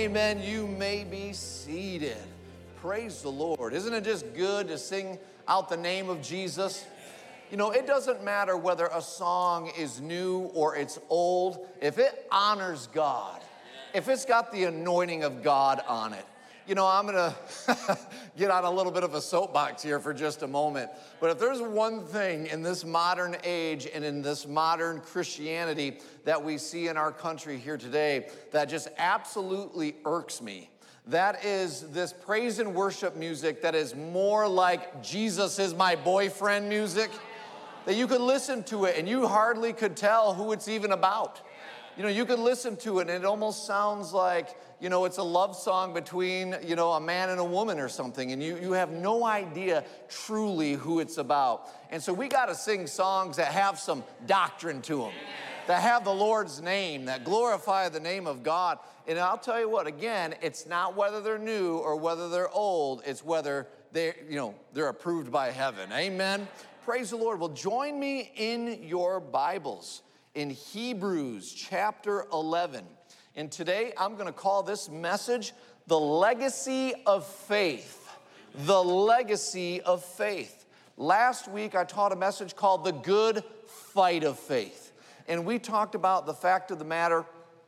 Amen. You may be seated. Praise the Lord. Isn't it just good to sing out the name of Jesus? You know, it doesn't matter whether a song is new or it's old. If it honors God, if it's got the anointing of God on it. You know, I'm going to get on a little bit of a soapbox here for just a moment. But if there's one thing in this modern age and in this modern Christianity that we see in our country here today that just absolutely irks me, that is this praise and worship music that is more like Jesus is my boyfriend music, that you could listen to it and you hardly could tell who it's even about. You know, you could listen to it and it almost sounds like, you know, it's a love song between, you know, a man and a woman or something, and you have no idea truly who it's about. And so we got to sing songs that have some doctrine to them, that have the Lord's name, that glorify the name of God. And I'll tell you what, again, it's not whether they're new or whether they're old, it's whether they're approved by heaven. Amen. Praise the Lord. Well, join me in your Bibles in Hebrews chapter 11. And today I'm going to call this message, The Legacy of Faith. The Legacy of Faith. Last week I taught a message called The Good Fight of Faith. And we talked about the fact of the matter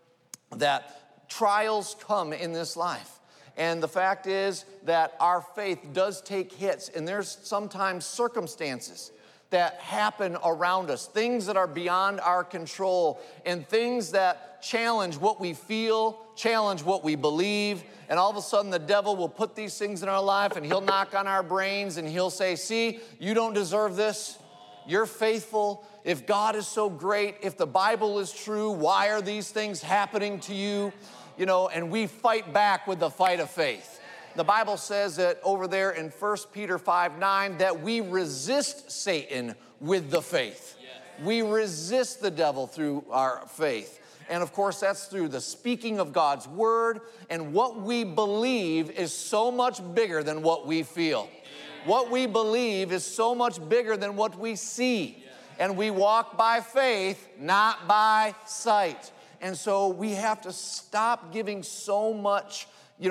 that trials come in this life. And the fact is that our faith does take hits, and there's sometimes circumstances that happen around us, things that are beyond our control, and things that challenge what we feel, challenge what we believe, and all of a sudden the devil will put these things in our life and he'll knock on our brains and he'll say, see, you don't deserve this. You're faithful. If God is so great, if the Bible is true, why are these things happening to you? You know, and we fight back with the fight of faith. The Bible says that over there in 1 Peter 5:9 that we resist Satan with the faith. We resist the devil through our faith. And of course, that's through the speaking of God's word. And what we believe is so much bigger than what we feel. What we believe is so much bigger than what we see. And we walk by faith, not by sight. And so we have to stop giving so much,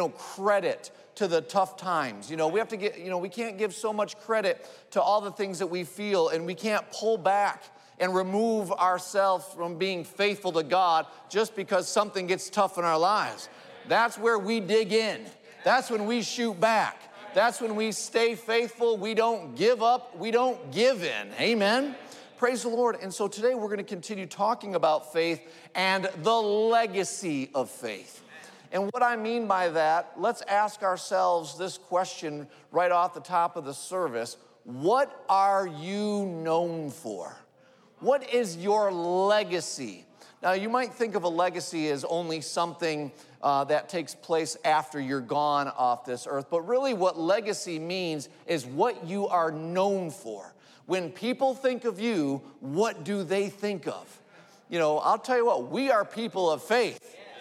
credit to the tough times. We have to we can't give so much credit to all the things that we feel, and we can't pull back and remove ourselves from being faithful to God just because something gets tough in our lives. That's where we dig in. That's when we shoot back. That's when we stay faithful. We don't give up. We don't give in. Amen. Praise the Lord. And so today we're going to continue talking about faith and the legacy of faith. And what I mean by that, let's ask ourselves this question right off the top of the service. What are you known for? What is your legacy? Now, you might think of a legacy as only something that takes place after you're gone off this earth, but really what legacy means is what you are known for. When people think of you, what do they think of? I'll tell you what, we are people of faith.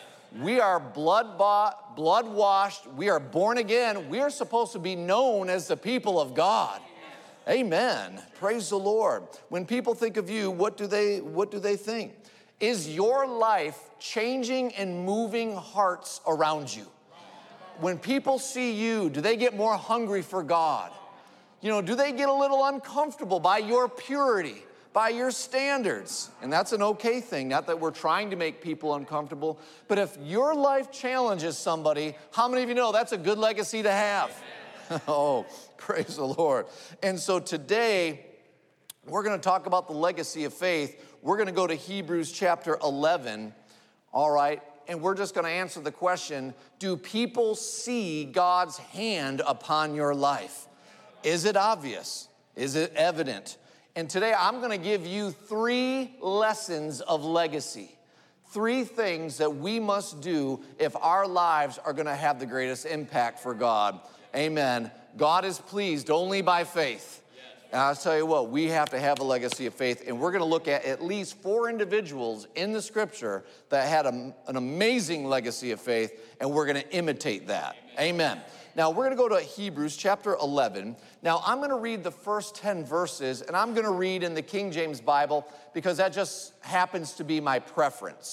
We are blood-bought, blood-washed. We are born again. We are supposed to be known as the people of God. Amen. Praise the Lord. When people think of you, what do they think? Is your life changing and moving hearts around you? When people see you, do they get more hungry for God? Do they get a little uncomfortable by your purity, by your standards? And that's an okay thing, not that we're trying to make people uncomfortable. But if your life challenges somebody, how many of you know that's a good legacy to have? Oh, praise the Lord. And so today, we're going to talk about the legacy of faith. We're going to go to Hebrews chapter 11, all right? And we're just going to answer the question, do people see God's hand upon your life? Is it obvious? Is it evident? And today I'm going to give you 3 lessons of legacy. 3 things that we must do if our lives are going to have the greatest impact for God. Amen. God is pleased only by faith. And I'll tell you what, we have to have a legacy of faith. And we're going to look at least 4 individuals in the scripture that had an amazing legacy of faith, and we're going to imitate that. Amen. Now, we're going to go to Hebrews chapter 11. Now, I'm going to read the first 10 verses, and I'm going to read in the King James Bible because that just happens to be my preference.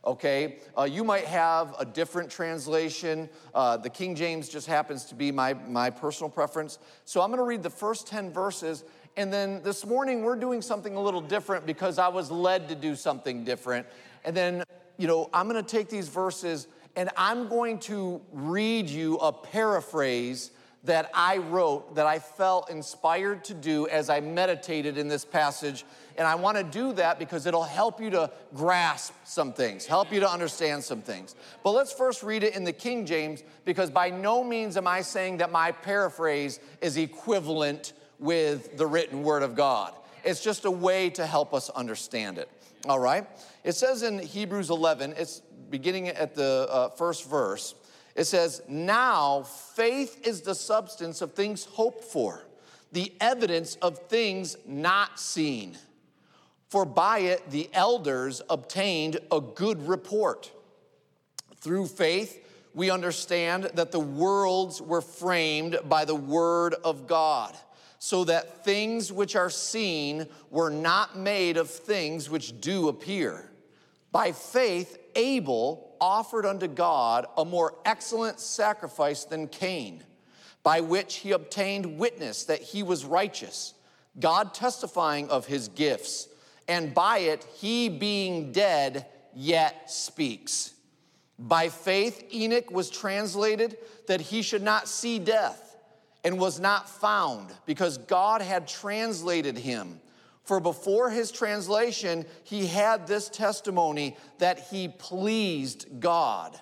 okay? You might have a different translation. The King James just happens to be my personal preference. So I'm going to read the first 10 verses, and then this morning we're doing something a little different because I was led to do something different. And then, I'm going to take these verses, and I'm going to read you a paraphrase that I wrote, that I felt inspired to do as I meditated in this passage. And I want to do that because it'll help you to grasp some things, help you to understand some things. But let's first read it in the King James, because by no means am I saying that my paraphrase is equivalent with the written word of God. It's just a way to help us understand it, all right? It says in Hebrews 11, it's beginning at the first verse, it says, "Now faith is the substance of things hoped for, the evidence of things not seen. For by it the elders obtained a good report. Through faith we understand that the worlds were framed by the word of God, so that things which are seen were not made of things which do appear. By faith Abel offered unto God a more excellent sacrifice than Cain, by which he obtained witness that he was righteous, God testifying of his gifts, and by it he being dead yet speaks. By faith Enoch was translated that he should not see death, and was not found, because God had translated him. For before his translation, he had this testimony that he pleased God.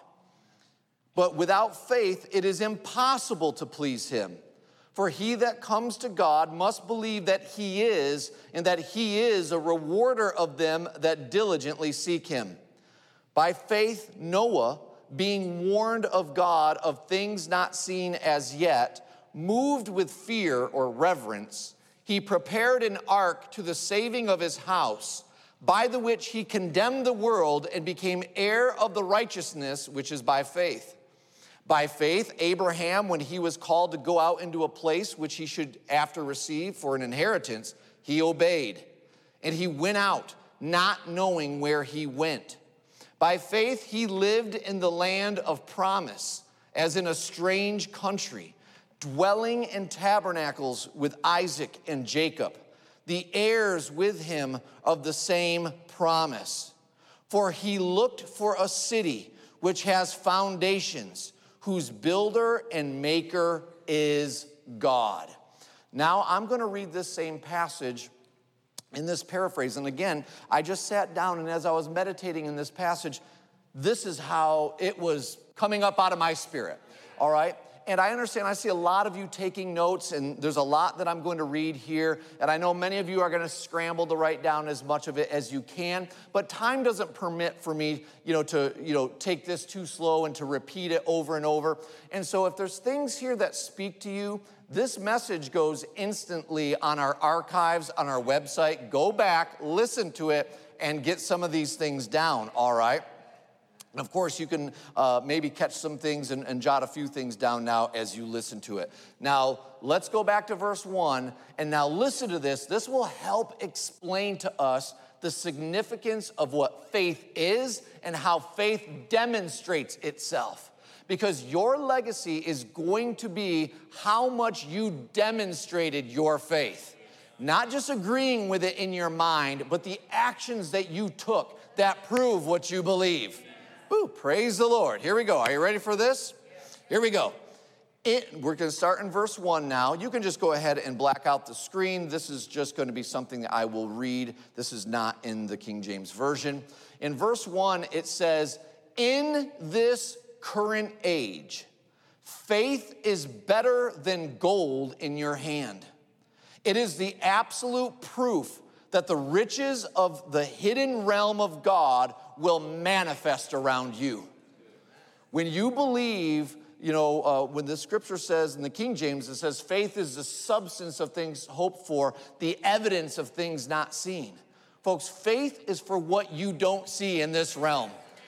But without faith, it is impossible to please him. For he that comes to God must believe that he is, and that he is a rewarder of them that diligently seek him. By faith, Noah, being warned of God of things not seen as yet, moved with fear or reverence, he prepared an ark to the saving of his house, by the which he condemned the world and became heir of the righteousness which is by faith. By faith, Abraham, when he was called to go out into a place which he should after receive for an inheritance, he obeyed. And he went out, not knowing where he went. By faith, he lived in the land of promise, as in a strange country, dwelling in tabernacles with Isaac and Jacob, the heirs with him of the same promise. For he looked for a city which has foundations, whose builder and maker is God." Now I'm going to read this same passage in this paraphrase. And again, I just sat down, and as I was meditating in this passage, this is how it was coming up out of my spirit, all right? And I understand, I see a lot of you taking notes, and there's a lot that I'm going to read here, and I know many of you are going to scramble to write down as much of it as you can, but time doesn't permit for me, to take this too slow and to repeat it over and over. And so if there's things here that speak to you, this message goes instantly on our archives, on our website. Go back, listen to it, and get some of these things down, all right? And of course, you can maybe catch some things and jot a few things down now as you listen to it. Now, let's go back to verse 1, and now listen to this. This will help explain to us the significance of what faith is and how faith demonstrates itself. Because your legacy is going to be how much you demonstrated your faith. Not just agreeing with it in your mind, but the actions that you took that prove what you believe. Ooh, praise the Lord. Here we go. Are you ready for this? Here we go. We're going to start in verse 1 now. You can just go ahead and black out the screen. This is just going to be something that I will read. This is not in the King James Version. In verse 1, it says, "In this current age, faith is better than gold in your hand. It is the absolute proof that the riches of the hidden realm of God will manifest around you." When you believe, when the scripture says in the King James, it says faith is the substance of things hoped for, the evidence of things not seen. Folks, faith is for what you don't see in this realm.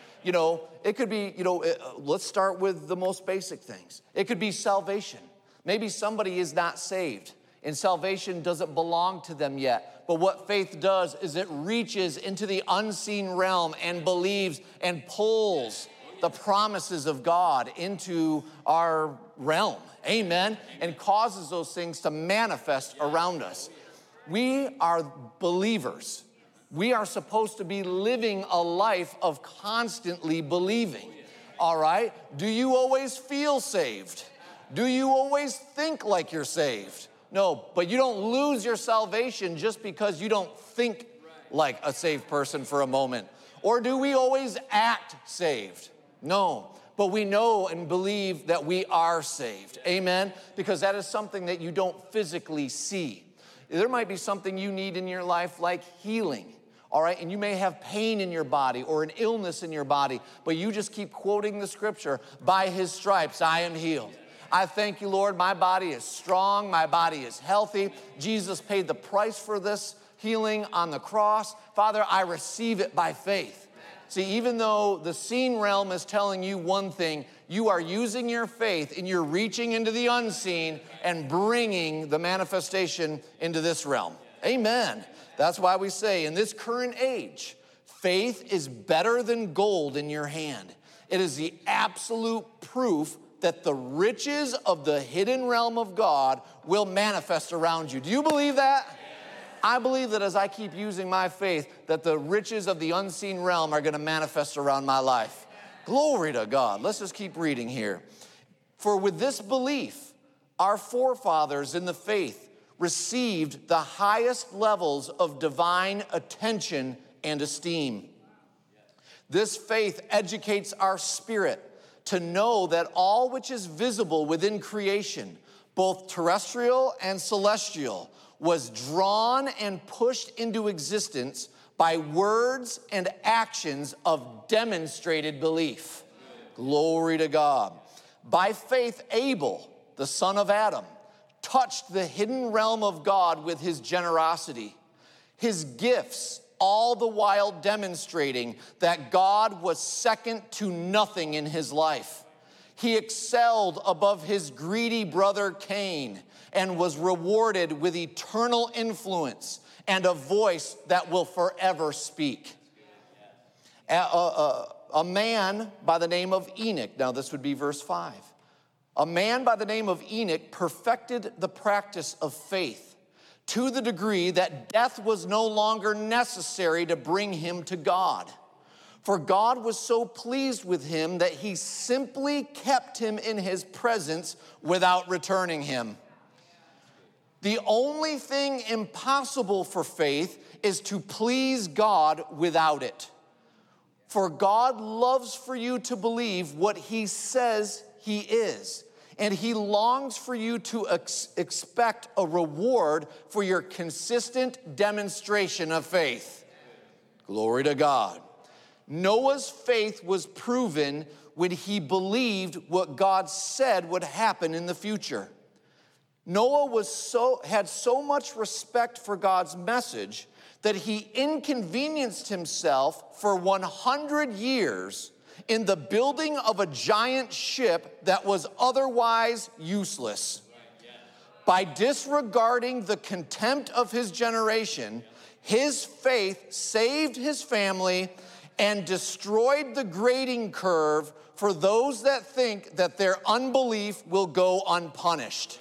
It could be, let's start with the most basic things. It could be salvation. Maybe somebody is not saved. and salvation doesn't belong to them yet. But what faith does is it reaches into the unseen realm and believes and pulls the promises of God into our realm. Amen. And causes those things to manifest around us. We are believers. We are supposed to be living a life of constantly believing. All right? Do you always feel saved? Do you always think like you're saved? No, but you don't lose your salvation just because you don't think like a saved person for a moment. Or do we always act saved? No, but we know and believe that we are saved. Amen? Because that is something that you don't physically see. There might be something you need in your life like healing. All right, and you may have pain in your body or an illness in your body, but you just keep quoting the scripture, by his stripes I am healed. I thank you, Lord, my body is strong, my body is healthy. Jesus paid the price for this healing on the cross. Father, I receive it by faith. See, even though the seen realm is telling you one thing, you are using your faith and you're reaching into the unseen and bringing the manifestation into this realm. Amen. That's why we say in this current age, faith is better than gold in your hand. It is the absolute proof that the riches of the hidden realm of God will manifest around you. Do you believe that? Yes. I believe that as I keep using my faith, that the riches of the unseen realm are going to manifest around my life. Glory to God. Let's just keep reading here. For with this belief, our forefathers in the faith received the highest levels of divine attention and esteem. This faith educates our spirit to know that all which is visible within creation, both terrestrial and celestial, was drawn and pushed into existence by words and actions of demonstrated belief. Glory to God. By faith, Abel, the son of Adam, touched the hidden realm of God with his generosity, his gifts, all the while demonstrating that God was second to nothing in his life. He excelled above his greedy brother Cain and was rewarded with eternal influence and a voice that will forever speak. A man by the name of Enoch, now this would be verse 5. A man by the name of Enoch perfected the practice of faith to the degree that death was no longer necessary to bring him to God. For God was so pleased with him that he simply kept him in his presence without returning him. The only thing impossible for faith is to please God without it. For God loves for you to believe what he says he is, and he longs for you to expect a reward for your consistent demonstration of faith. Glory to God. Noah's faith was proven when he believed what God said would happen in the future. Noah had so much respect for God's message that he inconvenienced himself for 100 years in the building of a giant ship that was otherwise useless. By disregarding the contempt of his generation, his faith saved his family and destroyed the grading curve for those that think that their unbelief will go unpunished.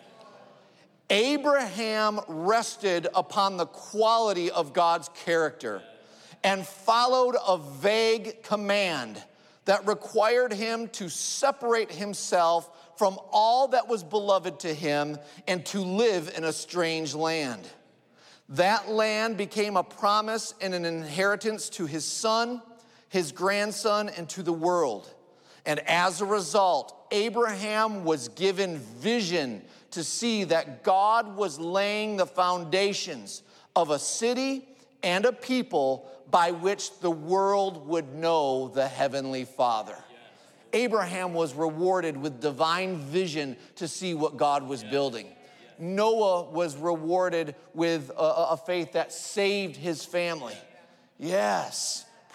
Abraham rested upon the quality of God's character and followed a vague command that required him to separate himself from all that was beloved to him and to live in a strange land. That land became a promise and an inheritance to his son, his grandson, and to the world. And as a result, Abraham was given vision to see that God was laying the foundations of a city and a people by which the world would know the Heavenly Father. Abraham was rewarded with divine vision to see what God was building. Noah was rewarded with a faith that saved his family. Yes,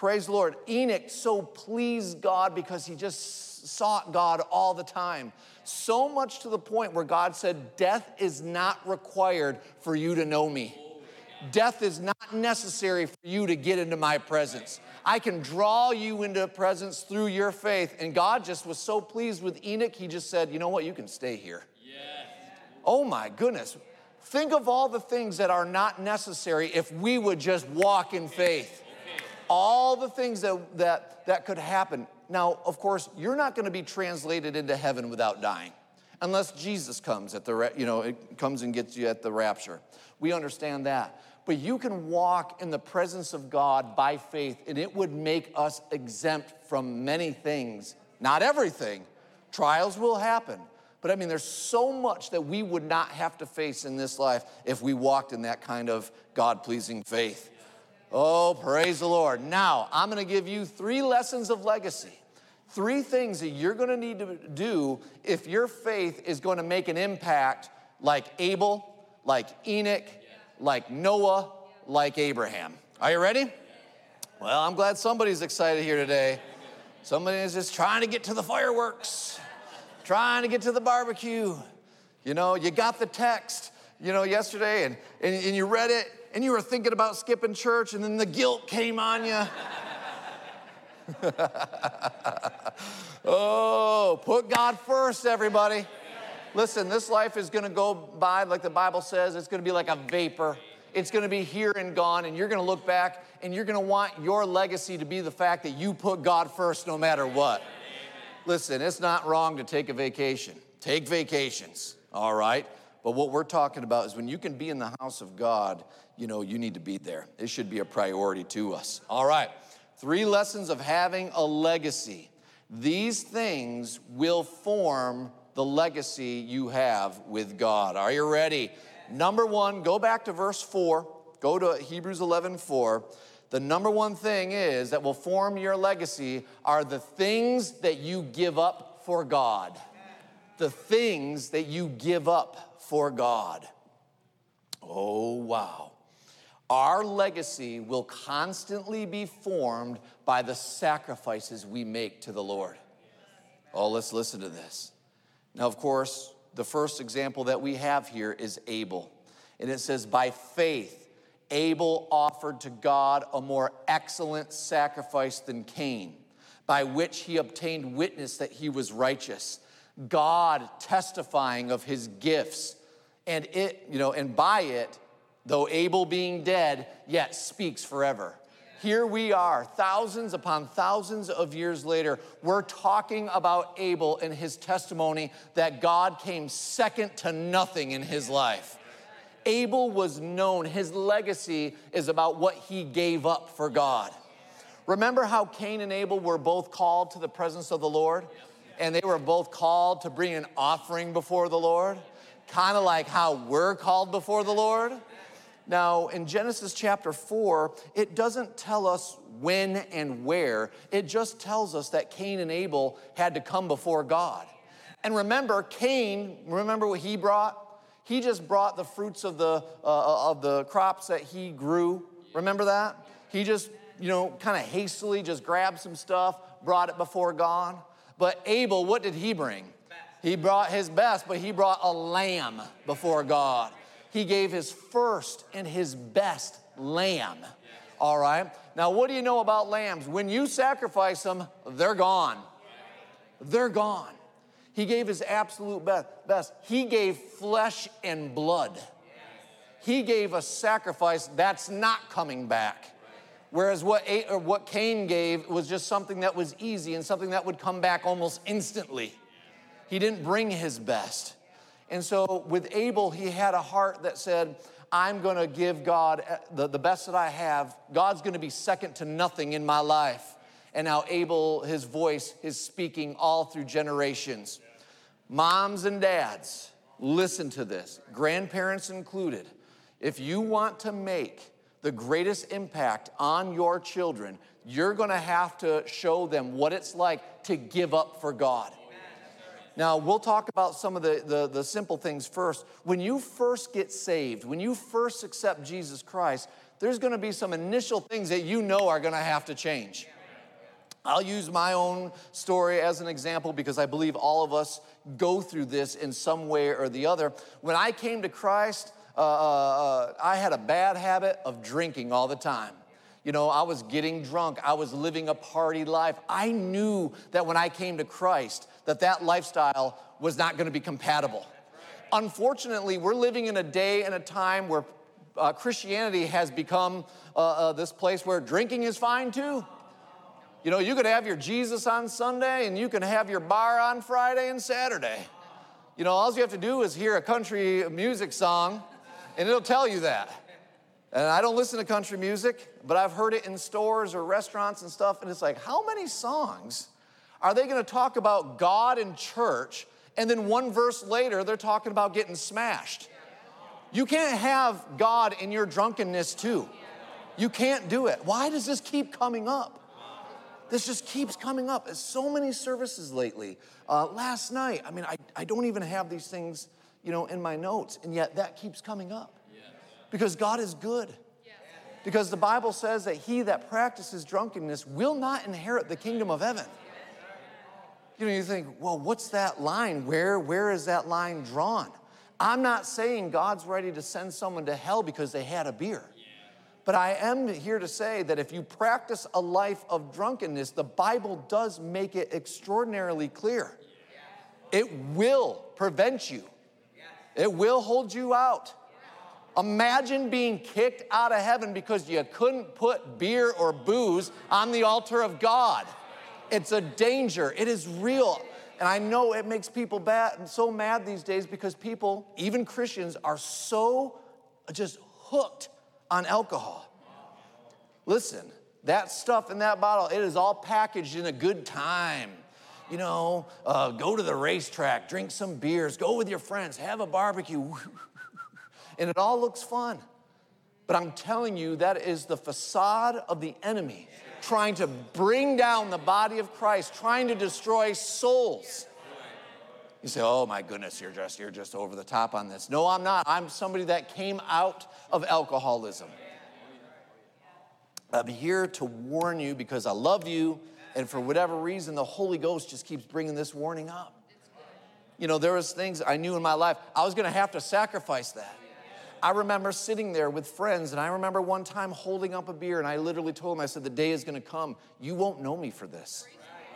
Praise the Lord. Enoch so pleased God because he just sought God all the time. So much to the point where God said, death is not required for you to know me. Death is not necessary for you to get into my presence. I can draw you into presence through your faith. And God just was so pleased with Enoch, he just said, you know what, you can stay here. Yes. Oh my goodness. Think of all the things that are not necessary if we would just walk in faith. Okay. All the things that could happen. Now, of course, you're not going to be translated into heaven without dying. Unless Jesus comes it comes and gets you at the rapture. We understand that. But you can walk in the presence of God by faith, and it would make us exempt from many things. Not everything. Trials will happen. But I mean, there's so much that we would not have to face in this life if we walked in that kind of God-pleasing faith. Oh, praise the Lord. Now, I'm going to give you 3 lessons of legacy. 3 things that you're going to need to do if your faith is going to make an impact like Abel, like Enoch, like Noah, like Abraham. Are you ready? Well, I'm glad somebody's excited here today. Somebody is just trying to get to the fireworks, trying to get to the barbecue. You know, you got the text, yesterday, and you read it, and you were thinking about skipping church, and then the guilt came on you. Oh, put God first, everybody. Listen, this life is going to go by, like the Bible says, it's going to be like a vapor. It's going to be here and gone, and you're going to look back, and you're going to want your legacy to be the fact that you put God first no matter what. Listen, it's not wrong to take a vacation. Take vacations, all right? But what we're talking about is when you can be in the house of God, you need to be there. It should be a priority to us. All right, 3 lessons of having a legacy. These things will form the legacy you have with God. Are you ready? Number 1, go back to verse 4. Go to Hebrews 11:4. The number 1 thing is that will form your legacy are the things that you give up for God. The things that you give up for God. Oh, wow. Our legacy will constantly be formed by the sacrifices we make to the Lord. Oh, let's listen to this. Now, of course, the first example that we have here is Abel. And it says, by faith, Abel offered to God a more excellent sacrifice than Cain, by which he obtained witness that he was righteous, God testifying of his gifts. And and by it, though Abel being dead, yet speaks forever. Here we are, thousands upon thousands of years later, we're talking about Abel and his testimony that God came second to nothing in his life. Abel was known, his legacy is about what he gave up for God. Remember how Cain and Abel were both called to the presence of the Lord? And they were both called to bring an offering before the Lord? Kind of like how we're called before the Lord? Now, in Genesis chapter 4, it doesn't tell us when and where. It just tells us that Cain and Abel had to come before God. And remember, Cain, remember what he brought? He just brought the fruits of the crops that he grew. Remember that? He just, kind of hastily just grabbed some stuff, brought it before God. But Abel, what did he bring? He brought his best, but he brought a lamb before God. He gave his first and his best lamb, all right? Now, what do you know about lambs? When you sacrifice them, they're gone. They're gone. He gave his absolute best. He gave flesh and blood. He gave a sacrifice that's not coming back. Whereas what Cain gave was just something that was easy and something that would come back almost instantly. He didn't bring his best. And so with Abel, he had a heart that said, I'm going to give God the best that I have. God's going to be second to nothing in my life. And now Abel, his voice is speaking all through generations. Moms and dads, listen to this. Grandparents included. If you want to make the greatest impact on your children, you're going to have to show them what it's like to give up for God. Now, we'll talk about some of the simple things first. When you first get saved, when you first accept Jesus Christ, there's gonna be some initial things that you know are gonna have to change. I'll use my own story as an example because I believe all of us go through this in some way or the other. When I came to Christ, I had a bad habit of drinking all the time. You know, I was getting drunk. I was living a party life. I knew that when I came to Christ, that lifestyle was not going to be compatible. Unfortunately, we're living in a day and a time where Christianity has become this place where drinking is fine too. You know, you could have your Jesus on Sunday and you can have your bar on Friday and Saturday. You know, all you have to do is hear a country music song and it'll tell you that. And I don't listen to country music, but I've heard it in stores or restaurants and stuff, and it's like, how many songs are they gonna talk about God and church, and then one verse later, they're talking about getting smashed? You can't have God in your drunkenness too. You can't do it. Why does this keep coming up? This just keeps coming up. There's so many services lately. Last night, I mean, I don't even have these things, you know, in my notes, and yet that keeps coming up. Because God is good. Because the Bible says that he that practices drunkenness will not inherit the kingdom of heaven. You know, you think, well, what's that line? Where is that line drawn? I'm not saying God's ready to send someone to hell because they had a beer. But I am here to say that if you practice a life of drunkenness, the Bible does make it extraordinarily clear. It will prevent you. It will hold you out. Imagine being kicked out of heaven because you couldn't put beer or booze on the altar of God. It's a danger. It is real. And I know it makes people so mad these days because people, even Christians, are so just hooked on alcohol. Listen, that stuff in that bottle, it is all packaged in a good time. You know, go to the racetrack, drink some beers, go with your friends, have a barbecue. And it all looks fun. But I'm telling you, that is the facade of the enemy trying to bring down the body of Christ, trying to destroy souls. You say, oh my goodness, you're just over the top on this. No, I'm not. I'm somebody that came out of alcoholism. I'm here to warn you because I love you, and for whatever reason, the Holy Ghost just keeps bringing this warning up. You know, there was things I knew in my life, I was going to have to sacrifice that. I remember sitting there with friends, and I remember one time holding up a beer, and I literally told them, I said, the day is going to come. You won't know me for this.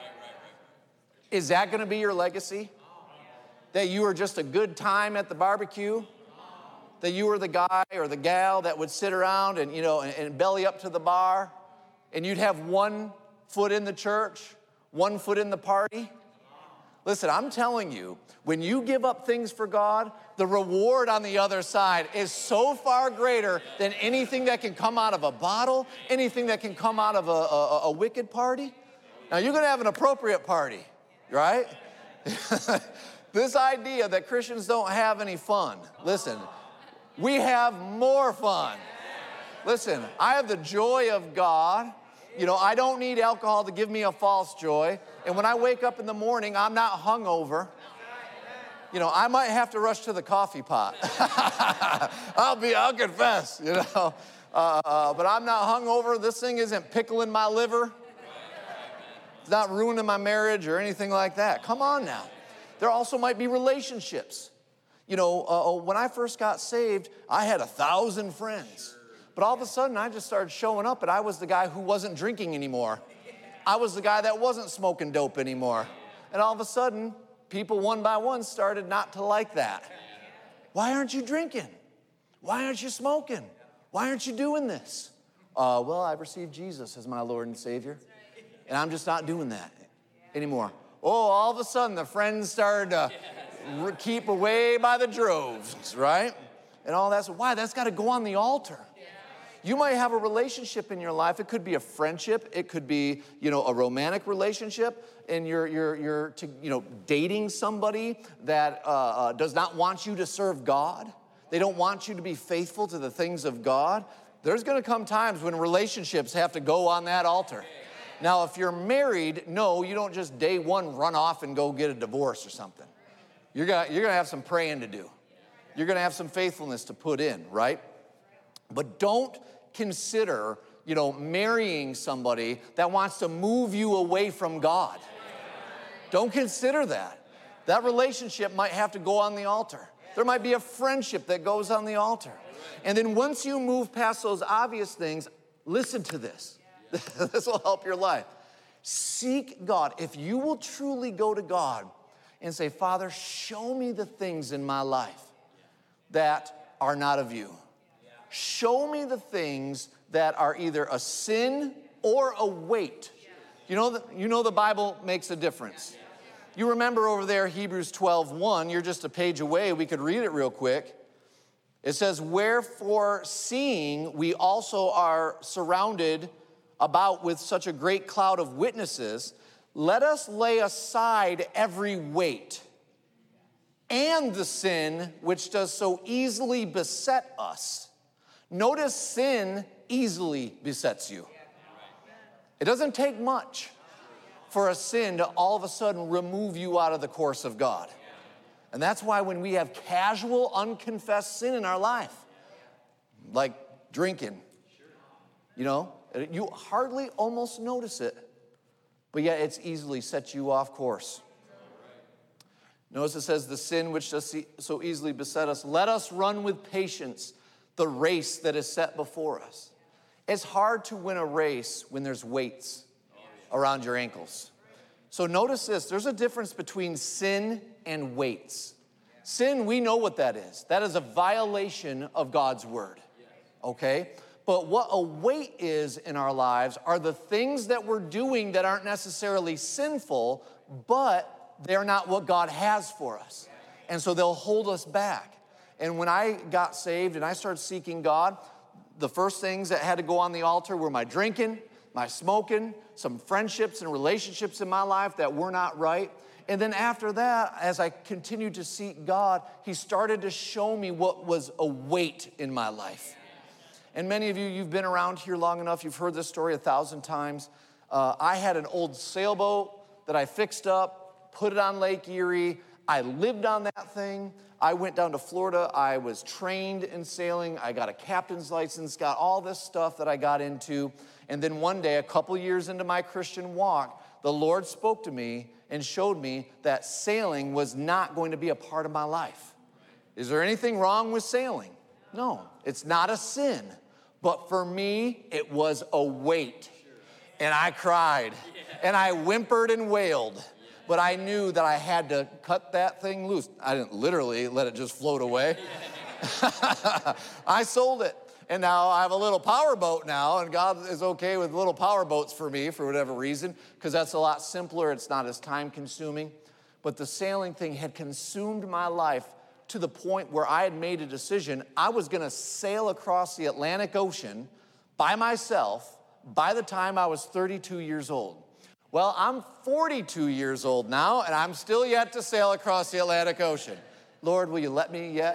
Is that going to be your legacy? That you were just a good time at the barbecue? That you were the guy or the gal that would sit around and, you know, and belly up to the bar, and you'd have one foot in the church, one foot in the party? Listen, I'm telling you, when you give up things for God, the reward on the other side is so far greater than anything that can come out of a bottle, anything that can come out of a wicked party. Now, you're going to have an appropriate party, right? This idea that Christians don't have any fun. Listen, we have more fun. Listen, I have the joy of God. You know, I don't need alcohol to give me a false joy. And when I wake up in the morning, I'm not hungover. You know, I might have to rush to the coffee pot. I'll confess, you know. But I'm not hungover. This thing isn't pickling my liver. It's not ruining my marriage or anything like that. Come on now. There also might be relationships. You know, when I first got saved, I had 1,000 friends. But all of a sudden, I just started showing up, and I was the guy who wasn't drinking anymore. I was the guy that wasn't smoking dope anymore. And all of a sudden, people one by one started not to like that. Why aren't you drinking? Why aren't you smoking? Why aren't you doing this? Well, I've received Jesus as my Lord and Savior, and I'm just not doing that anymore. Oh, all of a sudden, the friends started to keep away by the droves, right? And all that. So why? That's got to go on the altar. You might have a relationship in your life. It could be a friendship. It could be, you know, a romantic relationship, and you're dating somebody that does not want you to serve God. They don't want you to be faithful to the things of God. There's going to come times when relationships have to go on that altar. Now, if you're married, no, you don't just day one run off and go get a divorce or something. You're gonna have some praying to do. You're going to have some faithfulness to put in, right? But don't consider, marrying somebody that wants to move you away from God. Don't consider that. That relationship might have to go on the altar. There might be a friendship that goes on the altar. And then once you move past those obvious things, listen to this. This will help your life. Seek God. If you will truly go to God and say, Father, show me the things in my life that are not of you. Show me the things that are either a sin or a weight. You know the Bible makes a difference. You remember over there, Hebrews 12:1, you're just a page away. We could read it real quick. It says, wherefore seeing we also are surrounded about with such a great cloud of witnesses, let us lay aside every weight and the sin which does so easily beset us. Notice sin easily besets you. It doesn't take much for a sin to all of a sudden remove you out of the course of God. And that's why when we have casual, unconfessed sin in our life, like drinking, you hardly almost notice it, but yet it's easily set you off course. Notice it says, the sin which does so easily beset us, let us run with patience the race that is set before us. It's hard to win a race when there's weights around your ankles. So notice this, there's a difference between sin and weights. Sin, we know what that is. That is a violation of God's word, okay? But what a weight is in our lives are the things that we're doing that aren't necessarily sinful, but they're not what God has for us. And so they'll hold us back. And when I got saved and I started seeking God, the first things that had to go on the altar were my drinking, my smoking, some friendships and relationships in my life that were not right. And then after that, as I continued to seek God, He started to show me what was a weight in my life. And many of you, you've been around here long enough, you've heard this story 1,000 times. I had an old sailboat that I fixed up, put it on Lake Erie. I lived on that thing. I went down to Florida. I was trained in sailing. I got a captain's license, got all this stuff that I got into. And then one day, a couple years into my Christian walk, the Lord spoke to me and showed me that sailing was not going to be a part of my life. Is there anything wrong with sailing? No, it's not a sin. But for me, it was a weight. And I cried, and I whimpered and wailed. But I knew that I had to cut that thing loose. I didn't literally let it just float away. I sold it. And now I have a little power boat now, and God is okay with little power boats for me for whatever reason, because that's a lot simpler. It's not as time consuming. But the sailing thing had consumed my life to the point where I had made a decision. I was going to sail across the Atlantic Ocean by myself by the time I was 32 years old. Well, I'm 42 years old now, and I'm still yet to sail across the Atlantic Ocean. Lord, will you let me yet?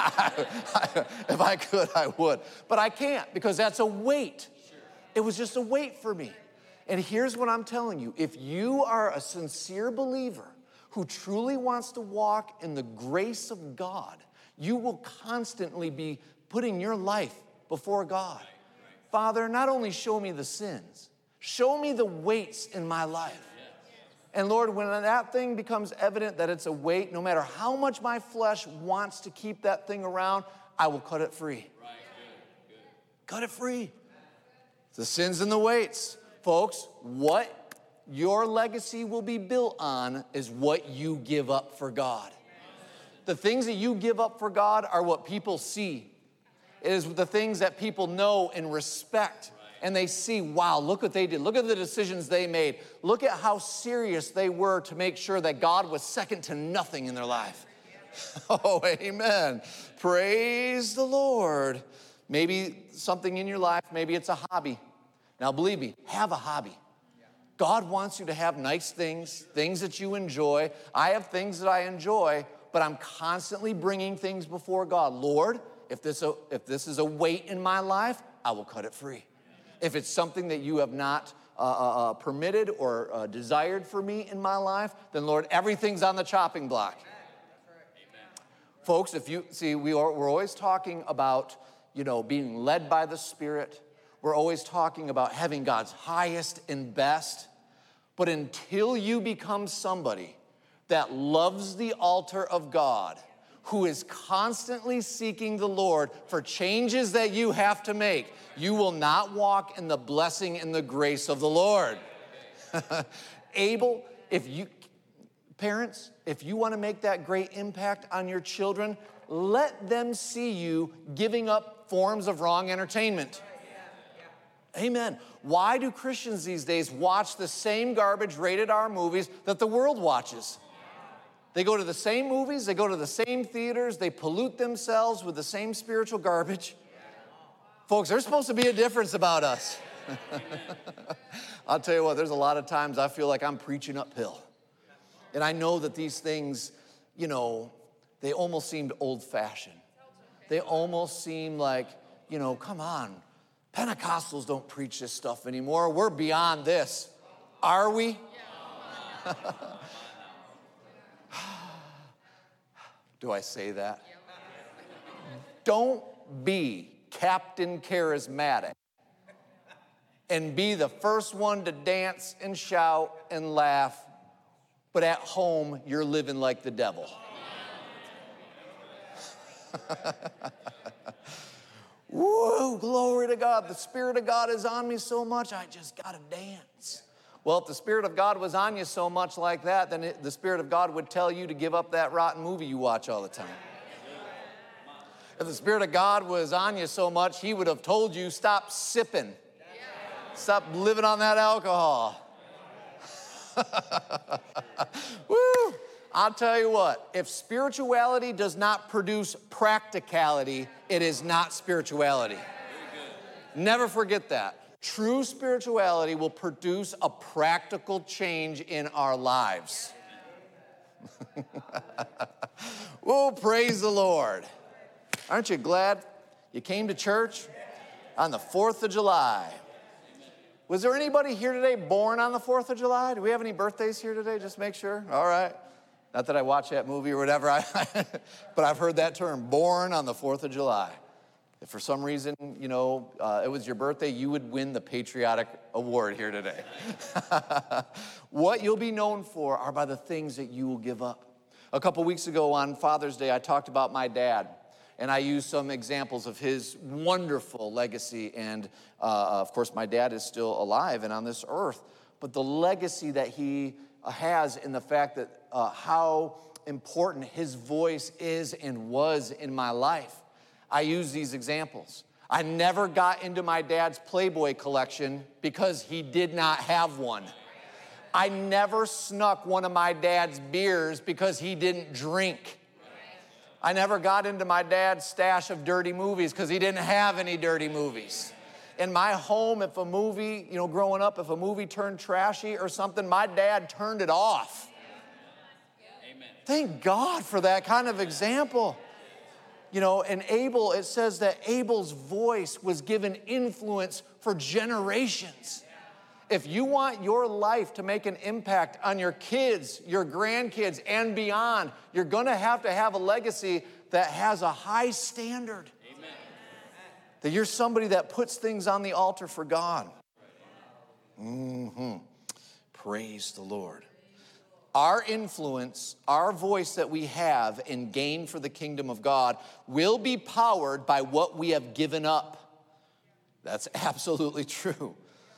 If I could, I would. But I can't, because that's a weight. It was just a weight for me. And here's what I'm telling you. If you are a sincere believer who truly wants to walk in the grace of God, you will constantly be putting your life before God. Father, not only show me the sins, show me the weights in my life. And Lord, when that thing becomes evident that it's a weight, no matter how much my flesh wants to keep that thing around, I will cut it free. Good. Cut it free. The sins and the weights. Folks, what your legacy will be built on is what you give up for God. The things that you give up for God are what people see. It is the things that people know and respect. And they see, wow, look what they did. Look at the decisions they made. Look at how serious they were to make sure that God was second to nothing in their life. Oh, amen. Praise the Lord. Maybe something in your life, maybe it's a hobby. Now, believe me, have a hobby. God wants you to have nice things, things that you enjoy. I have things that I enjoy, but I'm constantly bringing things before God. Lord, if this is a weight in my life, I will cut it free. If it's something that you have not permitted or desired for me in my life, then Lord, everything's on the chopping block. Amen. Folks, if you see, we're always talking about, being led by the Spirit. We're always talking about having God's highest and best. But until you become somebody that loves the altar of God, who is constantly seeking the Lord for changes that you have to make, you will not walk in the blessing and the grace of the Lord. Parents, if you want to make that great impact on your children, let them see you giving up forms of wrong entertainment. Amen. Why do Christians these days watch the same garbage rated R movies that the world watches? They go to the same movies, they go to the same theaters, they pollute themselves with the same spiritual garbage. Folks, there's supposed to be a difference about us. I'll tell you what, there's a lot of times I feel like I'm preaching uphill. And I know that these things, they almost seemed old-fashioned. They almost seem like, come on. Pentecostals don't preach this stuff anymore. We're beyond this. Are we? Do I say that? Don't be Captain Charismatic and be the first one to dance and shout and laugh, but at home you're living like the devil. Whoa, glory to God. The Spirit of God is on me so much, I just got to dance. Well, if the Spirit of God was on you so much like that, then the Spirit of God would tell you to give up that rotten movie you watch all the time. If the Spirit of God was on you so much, He would have told you, stop sipping. Stop living on that alcohol. Woo! I'll tell you what, if spirituality does not produce practicality, it is not spirituality. Never forget that. True spirituality will produce a practical change in our lives. Oh, praise the Lord. Aren't you glad you came to church on the 4th of July? Was there anybody here today born on the 4th of July? Do we have any birthdays here today? Just make sure. All right. Not that I watch that movie or whatever, but I've heard that term, born on the 4th of July. If for some reason, it was your birthday, you would win the patriotic award here today. What you'll be known for are by the things that you will give up. A couple weeks ago on Father's Day, I talked about my dad, and I used some examples of his wonderful legacy. And, of course, my dad is still alive and on this earth. But the legacy that he has in the fact that how important his voice is and was in my life. I use these examples. I never got into my dad's Playboy collection because he did not have one. I never snuck one of my dad's beers because he didn't drink. I never got into my dad's stash of dirty movies because he didn't have any dirty movies. In my home, if a movie, growing up, if a movie turned trashy or something, my dad turned it off. Amen. Thank God for that kind of example. And Abel, it says that Abel's voice was given influence for generations. If you want your life to make an impact on your kids, your grandkids, and beyond, you're going to have a legacy that has a high standard. Amen. That you're somebody that puts things on the altar for God. Praise the Lord. Our influence, our voice that we have in gain for the kingdom of God will be powered by what we have given up. That's absolutely true.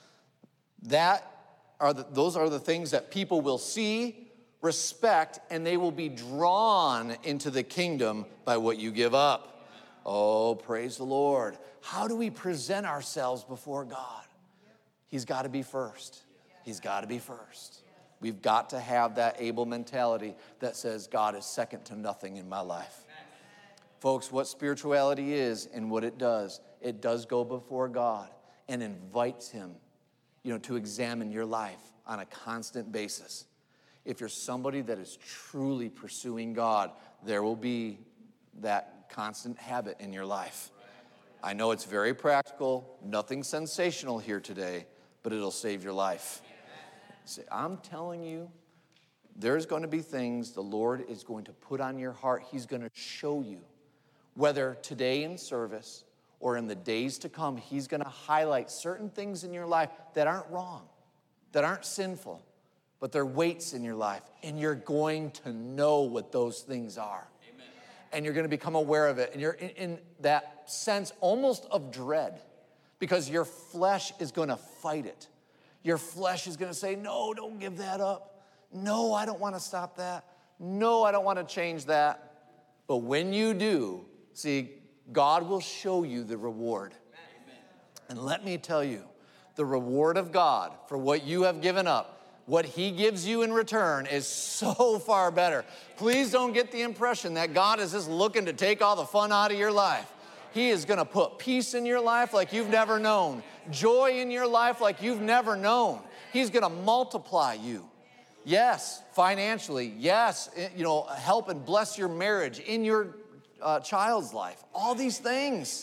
Those are the things that people will see, respect, and they will be drawn into the kingdom by what you give up. Oh, praise the Lord. How do we present ourselves before God? He's got to be first. He's got to be first. We've got to have that Abel mentality that says God is second to nothing in my life. Folks, what spirituality is and what it does go before God and invites Him, to examine your life on a constant basis. If you're somebody that is truly pursuing God, there will be that constant habit in your life. I know it's very practical, nothing sensational here today, but it'll save your life. I'm telling you, there's going to be things the Lord is going to put on your heart. He's going to show you, whether today in service or in the days to come, he's going to highlight certain things in your life that aren't wrong, that aren't sinful, but they're weights in your life, and you're going to know what those things are. Amen. And you're going to become aware of it, and you're in that sense almost of dread, because your flesh is going to fight it. Your flesh is going to say, no, don't give that up. No, I don't want to stop that. No, I don't want to change that. But when you do, see, God will show you the reward. Amen. And let me tell you, the reward of God for what you have given up, what he gives you in return, is so far better. Please don't get the impression that God is just looking to take all the fun out of your life. He is going to put peace in your life like you've never known, joy in your life like you've never known. He's going to multiply you. Yes, financially. Yes, help and bless your marriage, in your child's life. All these things.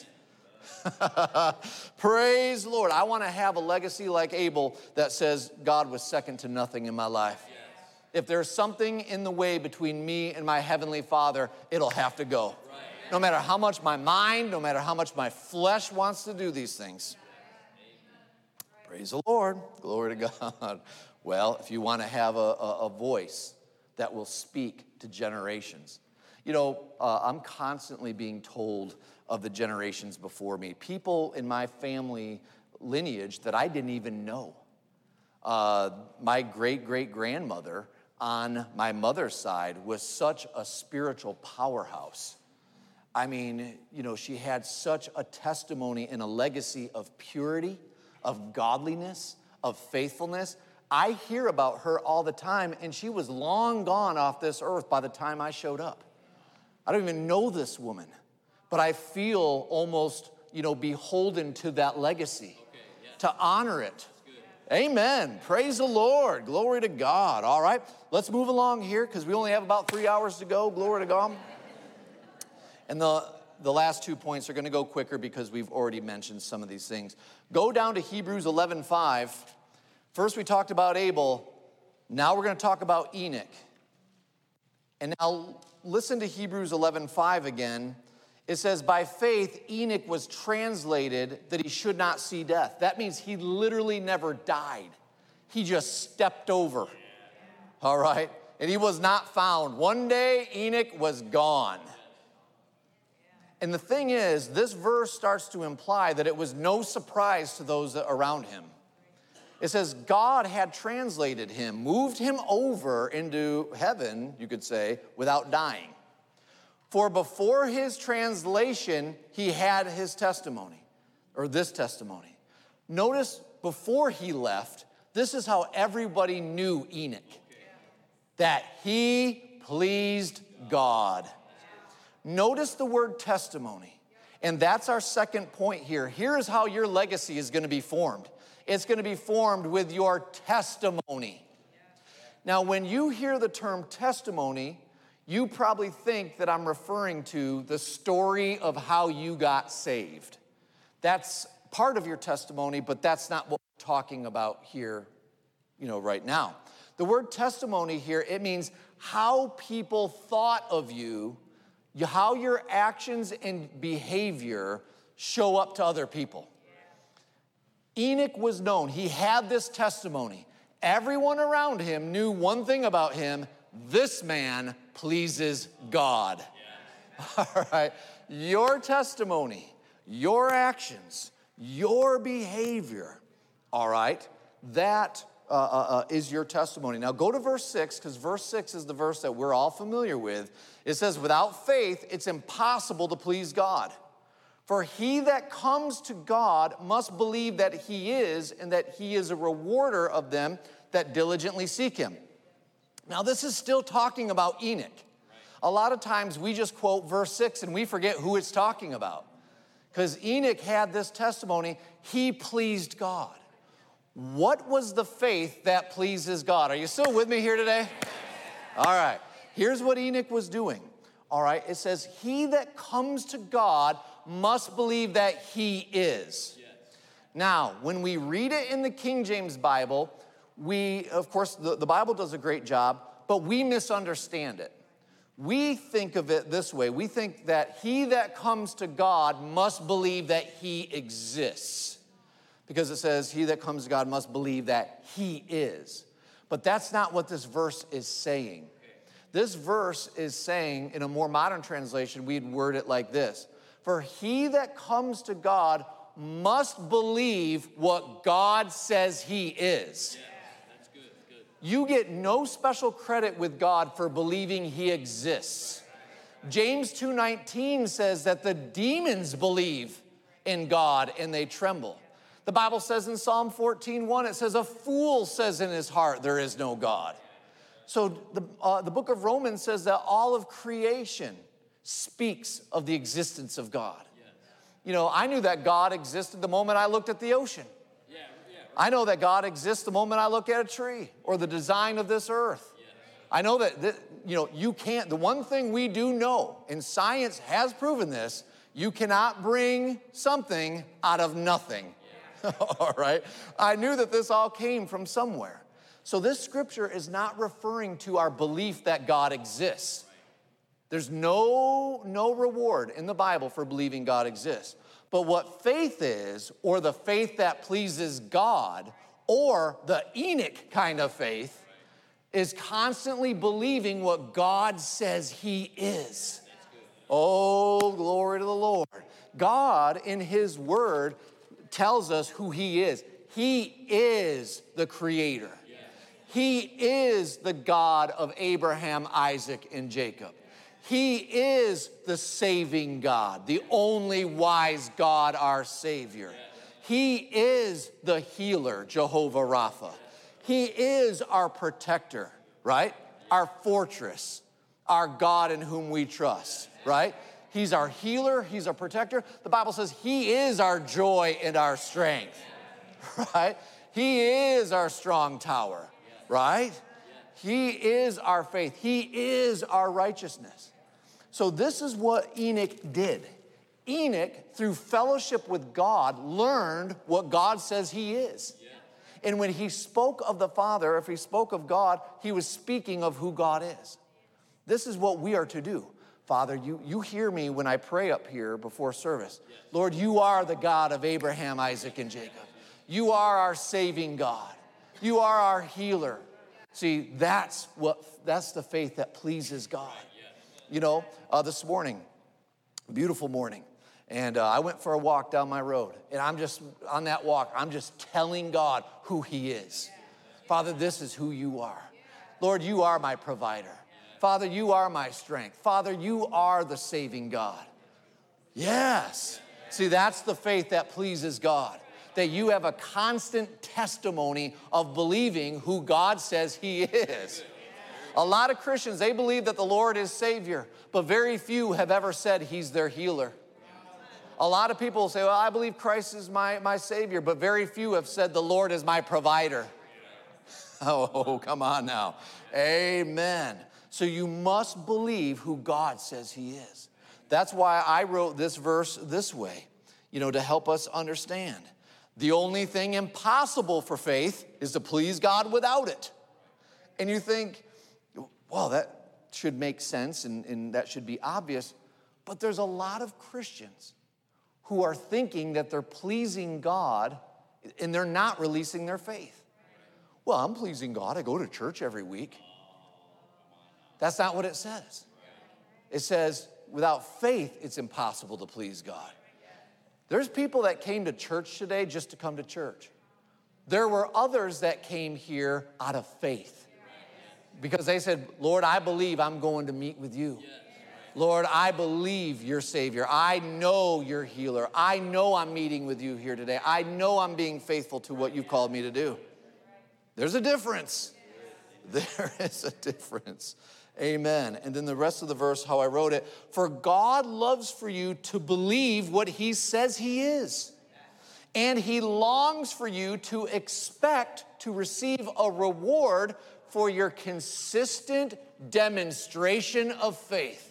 Praise the Lord. I want to have a legacy like Abel that says God was second to nothing in my life. Yes. If there's something in the way between me and my Heavenly Father, it'll have to go. Right. No matter how much my mind, no matter how much my flesh wants to do these things. Praise the Lord. Glory to God. Well, if you want to have a voice that will speak to generations. I'm constantly being told of the generations before me. People in my family lineage that I didn't even know. My great-great-grandmother on my mother's side was such a spiritual powerhouse. I mean, she had such a testimony and a legacy of purity, of godliness, of faithfulness. I hear about her all the time, and she was long gone off this earth by the time I showed up. I don't even know this woman, but I feel almost, beholden to that legacy, to honor it. Amen. Praise the Lord. Glory to God. All right, let's move along here because we only have about 3 hours to go. Glory to God. And the last 2 points are going to go quicker because we've already mentioned some of these things. Go down to Hebrews 11:5. First we talked about Abel. Now we're going to talk about Enoch. And now listen to Hebrews 11:5 again. It says, by faith, Enoch was translated that he should not see death. That means he literally never died. He just stepped over. All right? And he was not found. One day, Enoch was gone. And the thing is, this verse starts to imply that it was no surprise to those around him. It says God had translated him, moved him over into heaven, you could say, without dying. For before his translation, he had his testimony, or this testimony. Notice before he left, this is how everybody knew Enoch. That he pleased God. Notice the word testimony. And that's our second point here. Here is how your legacy is going to be formed. It's going to be formed with your testimony. Now, when you hear the term testimony, you probably think that I'm referring to the story of how you got saved. That's part of your testimony, but that's not what we're talking about here, right now. The word testimony here, it means how people thought of you, how your actions and behavior show up to other people. Enoch was known. He had this testimony. Everyone around him knew one thing about him. This man pleases God. Yes. All right. Your testimony, your actions, your behavior, all right, that is your testimony. Now go to verse 6, because verse 6 is the verse that we're all familiar with. It says, without faith, it's impossible to please God. For he that comes to God must believe that he is, and that he is a rewarder of them that diligently seek him. Now, this is still talking about Enoch. A lot of times we just quote verse 6 and we forget who it's talking about. Because Enoch had this testimony, he pleased God. What was the faith that pleases God? Are you still with me here today? All right. Here's what Enoch was doing. All right. It says, he that comes to God must believe that he is. Now, when we read it in the King James Bible, of course, the Bible does a great job, but we misunderstand it. We think of it this way. We think that he that comes to God must believe that he exists. Because it says, he that comes to God must believe that he is. But that's not what this verse is saying. This verse is saying, in a more modern translation, we'd word it like this. For he that comes to God must believe what God says he is. You get no special credit with God for believing he exists. James 2:19 says that the demons believe in God and they tremble. The Bible says in Psalm 14:1, it says, a fool says in his heart, there is no God. So the book of Romans says that all of creation speaks of the existence of God. You know, I knew that God existed the moment I looked at the ocean. I know that God exists the moment I look at a tree or the design of this earth. I know that, you can't, the one thing we do know, and science has proven this, you cannot bring something out of nothing. All right? I knew that this all came from somewhere. So this scripture is not referring to our belief that God exists. There's no reward in the Bible for believing God exists. But what faith is, or the faith that pleases God, or the Enoch kind of faith, is constantly believing what God says he is. Oh, glory to the Lord. God, in his word, tells us who he is. He is the creator. He is the God of Abraham, Isaac, and Jacob. He is the saving God, the only wise God, our Savior. He is the healer, Jehovah Rapha. He is our protector, right? Our fortress, our God in whom we trust, right? He's our healer, he's our protector. The Bible says he is our joy and our strength, right? He is our strong tower, right? He is our faith. He is our righteousness. So this is what Enoch did. Enoch, through fellowship with God, learned what God says he is. And when he spoke of the Father, if he spoke of God, he was speaking of who God is. This is what we are to do. Father, you hear me when I pray up here before service. Lord, you are the God of Abraham, Isaac, and Jacob. You are our saving God. You are our healer. See, that's the faith that pleases God. You know, this morning, beautiful morning, and I went for a walk down my road, and on that walk, I'm just telling God who he is. Father, this is who you are. Lord, you are my provider. Father, you are my strength. Father, you are the saving God. Yes. See, that's the faith that pleases God, that you have a constant testimony of believing who God says he is. A lot of Christians, they believe that the Lord is Savior, but very few have ever said he's their healer. A lot of people say, well, I believe Christ is my Savior, but very few have said the Lord is my provider. Oh, come on now. Amen. So you must believe who God says he is. That's why I wrote this verse this way, to help us understand. The only thing impossible for faith is to please God without it. And you think, well, that should make sense and that should be obvious. But there's a lot of Christians who are thinking that they're pleasing God and they're not releasing their faith. Well, I'm pleasing God. I go to church every week. That's not what it says. It says, without faith, it's impossible to please God. There's people that came to church today just to come to church. There were others that came here out of faith. Because they said, Lord, I believe I'm going to meet with you. Lord, I believe you're Savior. I know you're healer. I know I'm meeting with you here today. I know I'm being faithful to what you've called me to do. There's a difference. There is a difference. Amen. And then the rest of the verse, how I wrote it, for God loves for you to believe what he says he is. And he longs for you to expect to receive a reward for your consistent demonstration of faith.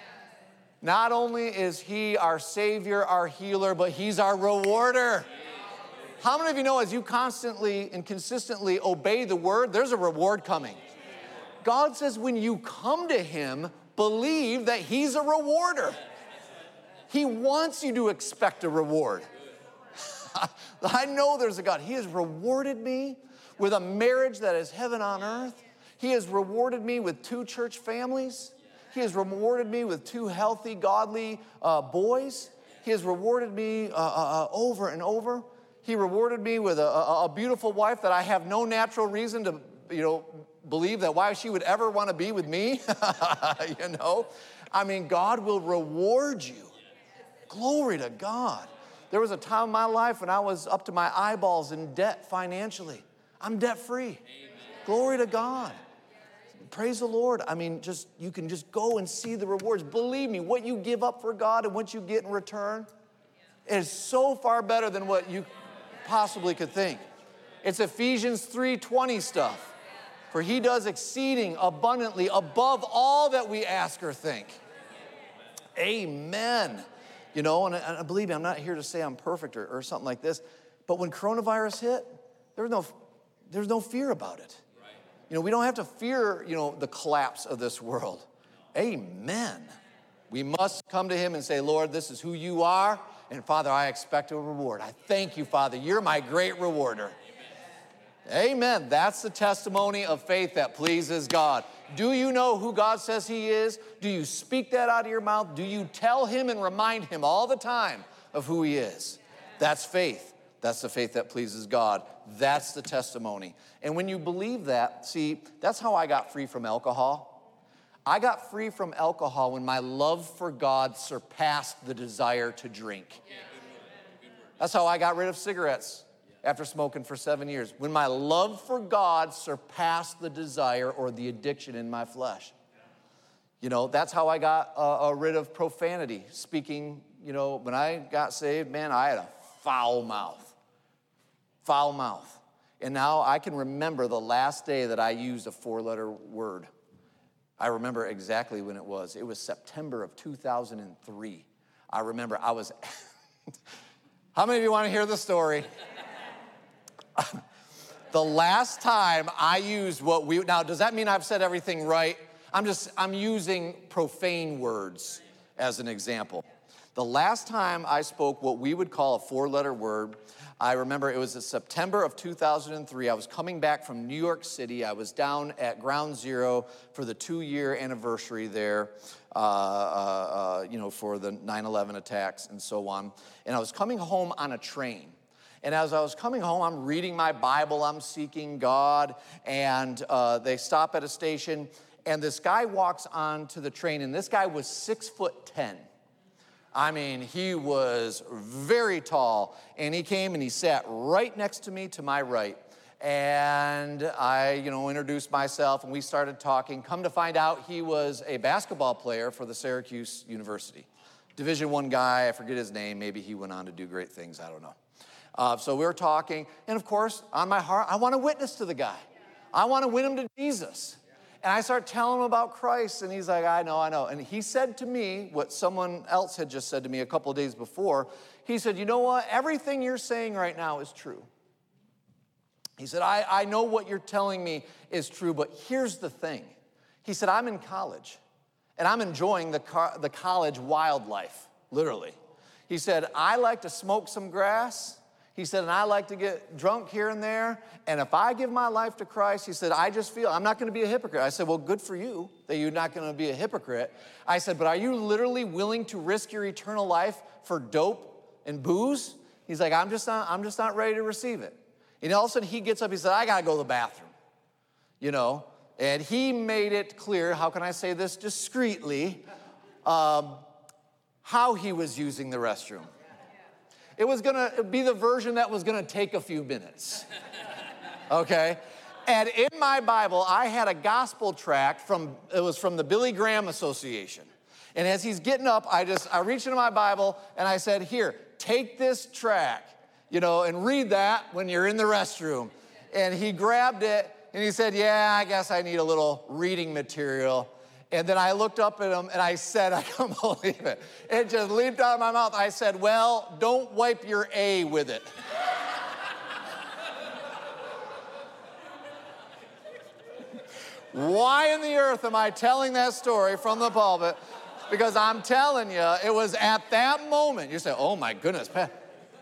Not only is he our Savior, our healer, but he's our rewarder. How many of you know as you constantly and consistently obey the word, there's a reward coming? God says when you come to him believe that he's a rewarder. He wants you to expect a reward. I know there's a God. He has rewarded me with a marriage that is heaven on earth. He has rewarded me with 2 church families. He has rewarded me with 2 healthy, godly boys. He has rewarded me over and over. He rewarded me with a beautiful wife that I have no natural reason to, believe that why she would ever want to be with me. I mean, God will reward you. Glory to God. There was a time in my life when I was up to my eyeballs in debt financially. I'm debt free. Glory to God. Praise the Lord. I mean, you can just go and see the rewards. Believe me, what you give up for God and what you get in return is so far better than what you possibly could think. It's Ephesians 3:20 stuff. For he does exceeding abundantly above all that we ask or think. Amen. And believe me, I'm not here to say I'm perfect or something like this, but when coronavirus hit, there's no fear about it. We don't have to fear, the collapse of this world. Amen. We must come to him and say, Lord, this is who you are, and Father, I expect a reward. I thank you, Father. You're my great rewarder. Amen. That's the testimony of faith that pleases God. Do you know who God says he is? Do you speak that out of your mouth? Do you tell him and remind him all the time of who he is? That's faith. That's the faith that pleases God. That's the testimony. And when you believe that, see, that's how I got free from alcohol. I got free from alcohol when my love for God surpassed the desire to drink. That's how I got rid of cigarettes after smoking for 7 years. When my love for God surpassed the desire or the addiction in my flesh. That's how I got rid of profanity. Speaking, when I got saved, man, I had a foul mouth. Foul mouth. And now I can remember the last day that I used a 4-letter word. I remember exactly when it was. It was September of 2003. I remember I was... How many of you want to hear the story? The last time I used now, does that mean I've said everything right? I'm using profane words as an example. The last time I spoke what we would call a 4-letter word, I remember it was in September of 2003. I was coming back from New York City. I was down at Ground Zero for the 2-year anniversary there, for the 9/11 attacks and so on. And I was coming home on a train. And as I was coming home, I'm reading my Bible, I'm seeking God, and they stop at a station, and this guy walks onto the train, and this guy was 6'10". I mean, he was very tall, and he came and he sat right next to me to my right. And I, introduced myself, and we started talking. Come to find out, he was a basketball player for the Syracuse University. Division I guy, I forget his name. Maybe he went on to do great things, I don't know. So we were talking, and of course, on my heart, I want to witness to the guy. I want to win him to Jesus. And I start telling him about Christ, and he's like, I know. And he said to me what someone else had just said to me a couple of days before. He said, you know what? Everything you're saying right now is true. He said, I know what you're telling me is true, but here's the thing. He said, I'm in college, and I'm enjoying the college wildlife, literally. He said, I like to smoke some grass. He said, and I like to get drunk here and there. And if I give my life to Christ, he said, I just feel I'm not going to be a hypocrite. I said, well, good for you that you're not going to be a hypocrite. I said, but are you literally willing to risk your eternal life for dope and booze? He's like, I'm just not ready to receive it. And all of a sudden he gets up, he said, I got to go to the bathroom. And he made it clear, how can I say this discreetly, how he was using the restroom. It was going to be the version that was going to take a few minutes, okay? And in my Bible, I had a gospel tract from the Billy Graham Association. And as he's getting up, I reached into my Bible, and I said, here, take this tract, and read that when you're in the restroom. And he grabbed it, and he said, yeah, I guess I need a little reading material. And then I looked up at him, and I said, I can't believe it. It just leaped out of my mouth. I said, well, don't wipe your A with it. Why in the earth am I telling that story from the pulpit? Because I'm telling you, it was at that moment. You say, oh my goodness, Pat.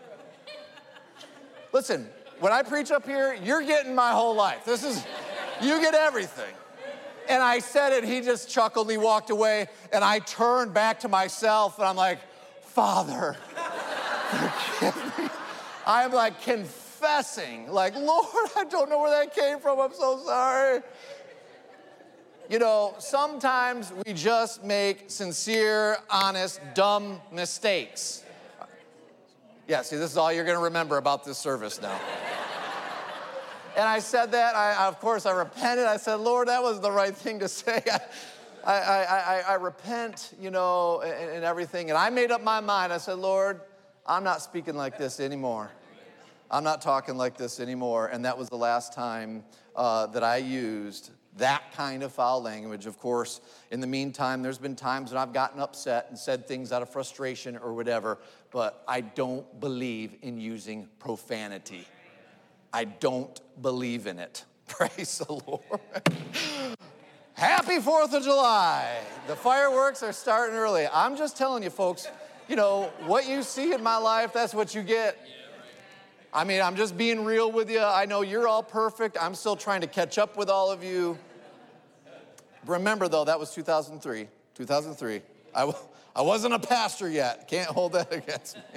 Listen, when I preach up here, you're getting my whole life. You get everything. And I said it, he just chuckled, he walked away, and I turned back to myself, and I'm like, Father, forgive me. I'm like confessing, like, Lord, I don't know where that came from, I'm so sorry. You know, sometimes we just make sincere, honest, dumb mistakes. Yeah, see, this is all you're gonna remember about this service now. And I said that, of course, I repented. I said, Lord, that was the right thing to say. I repent, you know, and everything. And I made up my mind. I said, Lord, I'm not speaking like this anymore. I'm not talking like this anymore. And that was the last time that I used that kind of foul language. Of course, in the meantime, there's been times when I've gotten upset and said things out of frustration or whatever, but I don't believe in using profanity. I don't believe in it. Praise the Lord. Happy 4th of July. The fireworks are starting early. I'm just telling you, folks, you know, what you see in my life, that's what you get. I mean, I'm just being real with you. I know you're all perfect. I'm still trying to catch up with all of you. Remember, though, that was 2003. 2003. I wasn't a pastor yet. Can't hold that against me.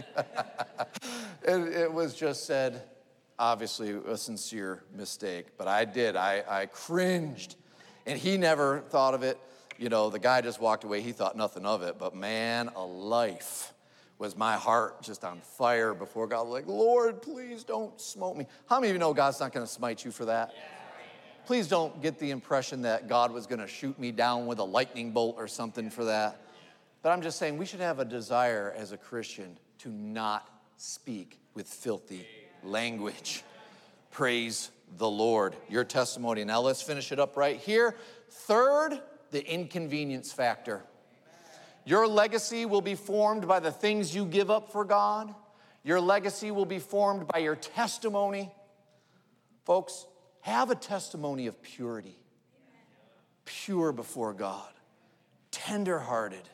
It was just said, obviously, a sincere mistake. But I did. I cringed. And he never thought of it. You know, the guy just walked away. He thought nothing of it. But man, alive. Was my heart just on fire before God? Like, Lord, please don't smote me. How many of you know God's not going to smite you for that? Please don't get the impression that God was going to shoot me down with a lightning bolt or something for that. But I'm just saying we should have a desire as a Christian to not speak with filthy language. Praise the Lord. Your testimony. Now let's finish it up right here. Third, the inconvenience factor. Your legacy will be formed by the things you give up for God. Your legacy will be formed by your testimony. Folks, have a testimony of purity. Pure before God. Tender-hearted.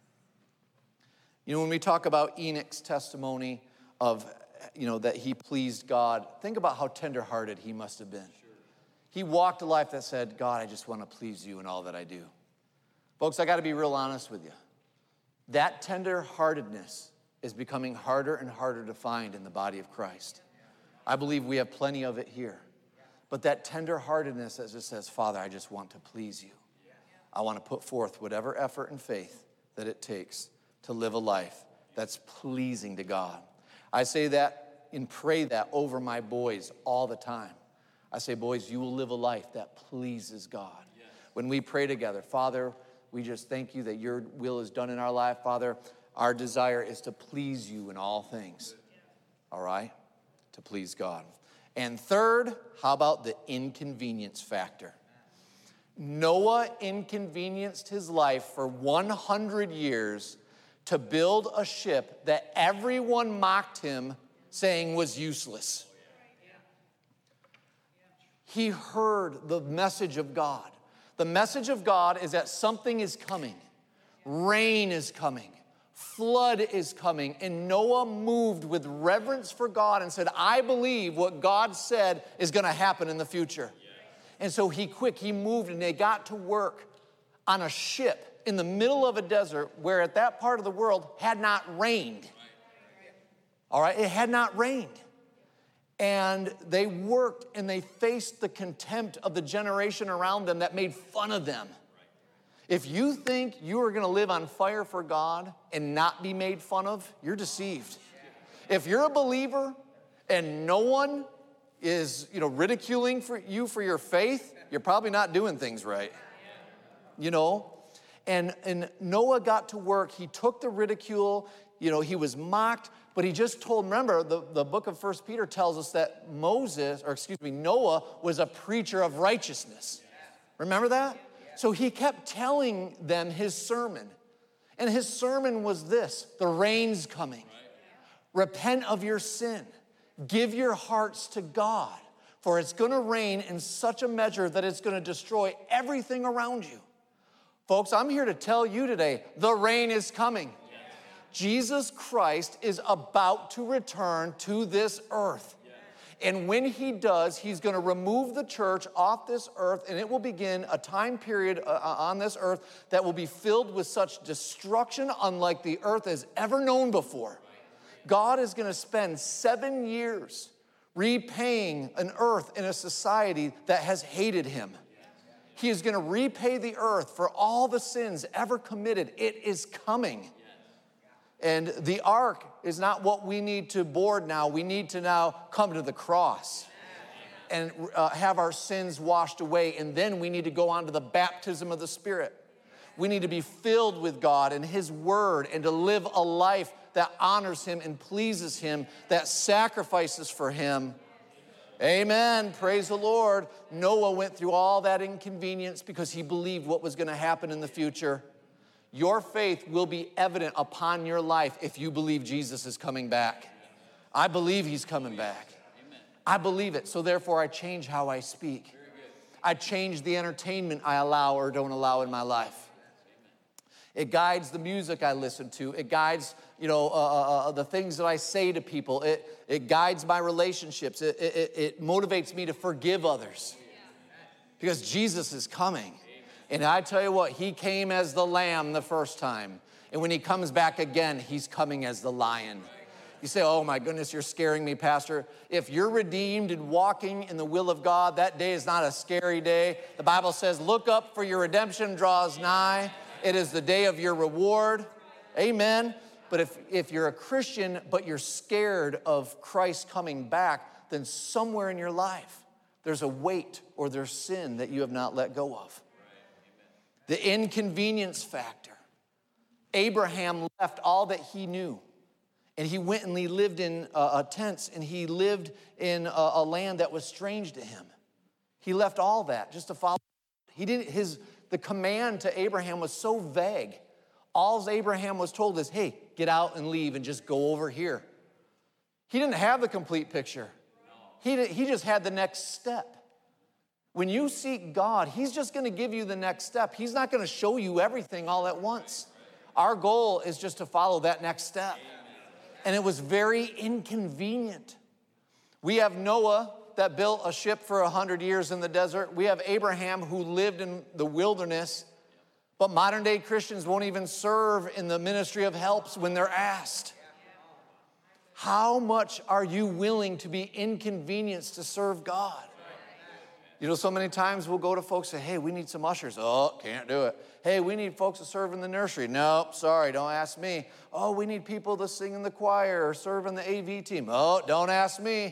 You know, when we talk about Enoch's testimony of, you know, that he pleased God, think about how tender-hearted he must have been. He walked a life that said, God, I just want to please you in all that I do. Folks, I got to be real honest with you. That tender-heartedness is becoming harder and harder to find in the body of Christ. I believe we have plenty of it here. But that tender-heartedness that just says, Father, I just want to please you. I want to put forth whatever effort and faith that it takes to live a life that's pleasing to God. I say that and pray that over my boys all the time. I say, boys, you will live a life that pleases God. When we pray together, Father, we just thank you that your will is done in our life, Father. Our desire is to please you in all things. All right? To please God. And third, how about the inconvenience factor? Noah inconvenienced his life for 100 years to build a ship that everyone mocked him, saying was useless. He heard the message of God. The message of God is that something is coming. Rain is coming. Flood is coming. And Noah moved with reverence for God and said, I believe what God said is going to happen in the future. And so he moved and they got to work on a ship in the middle of a desert where at that part of the world had not rained. All right, it had not rained. And they worked and they faced the contempt of the generation around them that made fun of them. If you think you are going to live on fire for God and not be made fun of, you're deceived. If you're a believer and no one is, ridiculing you for your faith, you're probably not doing things right. And Noah got to work. He took the ridicule. He was mocked. But he just told, remember, the book of 1 Peter tells us that Noah was a preacher of righteousness. Remember that? So he kept telling them his sermon. And his sermon was this: the rain's coming. Repent of your sin. Give your hearts to God. For it's going to rain in such a measure that it's going to destroy everything around you. Folks, I'm here to tell you today, the rain is coming. Jesus Christ is about to return to this earth. And when he does, he's going to remove the church off this earth, and it will begin a time period on this earth that will be filled with such destruction unlike the earth has ever known before. God is going to spend 7 years repaying an earth and a society that has hated him. He is going to repay the earth for all the sins ever committed. It is coming. And the ark is not what we need to board now. We need to now come to the cross and have our sins washed away. And then we need to go on to the baptism of the Spirit. We need to be filled with God and his word and to live a life that honors him and pleases him, that sacrifices for him. Amen. Praise the Lord. Noah went through all that inconvenience because he believed what was going to happen in the future. Your faith will be evident upon your life if you believe Jesus is coming back. I believe he's coming back. I believe it. So therefore, I change how I speak. I change the entertainment I allow or don't allow in my life. It guides the music I listen to. It guides, the things that I say to people. It guides my relationships. It motivates me to forgive others. Because Jesus is coming. And I tell you what, he came as the lamb the first time. And when he comes back again, he's coming as the lion. You say, oh my goodness, you're scaring me, Pastor. If you're redeemed and walking in the will of God, that day is not a scary day. The Bible says, look up for your redemption draws nigh. It is the day of your reward. Amen. But if you're a Christian, but you're scared of Christ coming back, then somewhere in your life, there's a weight or there's sin that you have not let go of. The inconvenience factor. Abraham left all that he knew. And he went and he lived in tents, and he lived in a land that was strange to him. He left all that just to follow. The command to Abraham was so vague. All Abraham was told is, hey, get out and leave and just go over here. He didn't have the complete picture. He just had the next step. When you seek God, he's just going to give you the next step. He's not going to show you everything all at once. Our goal is just to follow that next step. And it was very inconvenient. We have Noah that built a ship for 100 years in the desert. We have Abraham who lived in the wilderness. But modern day Christians won't even serve in the ministry of helps when they're asked. How much are you willing to be inconvenienced to serve God? So many times we'll go to folks and say, hey, we need some ushers. Oh, can't do it. Hey, we need folks to serve in the nursery. Nope, sorry, don't ask me. Oh, we need people to sing in the choir or serve in the AV team. Oh, don't ask me.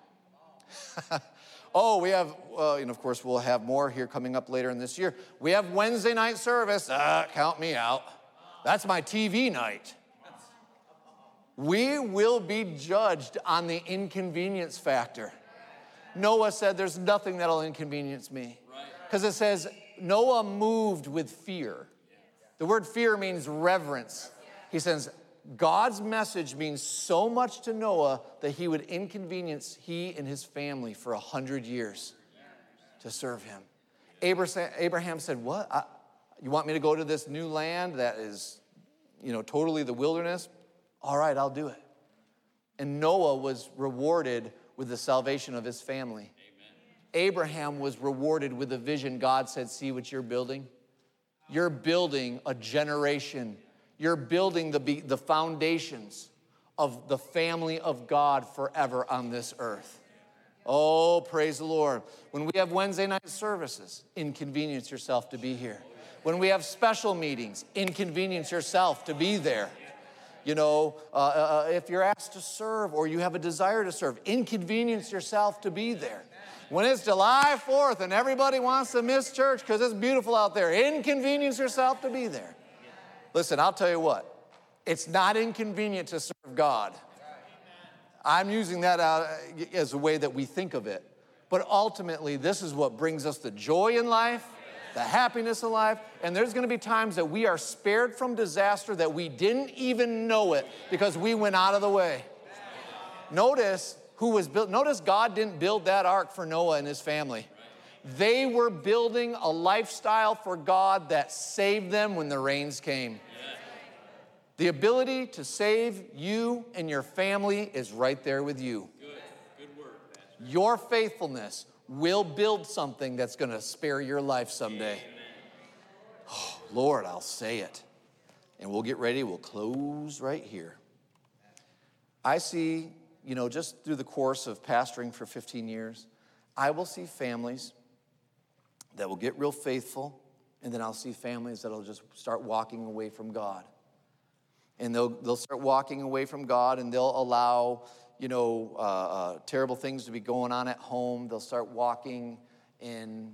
Oh, we have, of course, we'll have more here coming up later in this year. We have Wednesday night service. Count me out. That's my TV night. We will be judged on the inconvenience factor. Noah said, there's nothing that'll inconvenience me. Because it says, Noah moved with fear. The word fear means reverence. He says, God's message means so much to Noah that he would inconvenience he and his family for 100 years to serve him. Abraham said, what? You want me to go to this new land that is, totally the wilderness? All right, I'll do it. And Noah was rewarded with the salvation of his family. Amen. Abraham was rewarded with a vision. God said, see what you're building? You're building a generation. You're building the foundations of the family of God forever on this earth. Oh, praise the Lord. When we have Wednesday night services, inconvenience yourself to be here. When we have special meetings, inconvenience yourself to be there. If you're asked to serve or you have a desire to serve, inconvenience yourself to be there. When it's July 4th and everybody wants to miss church because it's beautiful out there, inconvenience yourself to be there. Listen, I'll tell you what, it's not inconvenient to serve God. I'm using that out as a way that we think of it. But ultimately, this is what brings us the joy in life, the happiness in life, and there's going to be times that we are spared from disaster that we didn't even know it because we went out of the way. Notice who was built. Notice God didn't build that ark for Noah and his family. They were building a lifestyle for God that saved them when the rains came. The ability to save you and your family is right there with you. Good word. Your faithfulness will build something that's going to spare your life someday. Oh, Lord, I'll say it. And we'll get ready. We'll close right here. I see, just through the course of pastoring for 15 years, I will see families that will get real faithful, and then I'll see families that'll just start walking away from God. And they'll start walking away from God, and they'll allow, terrible things to be going on at home. They'll start walking in,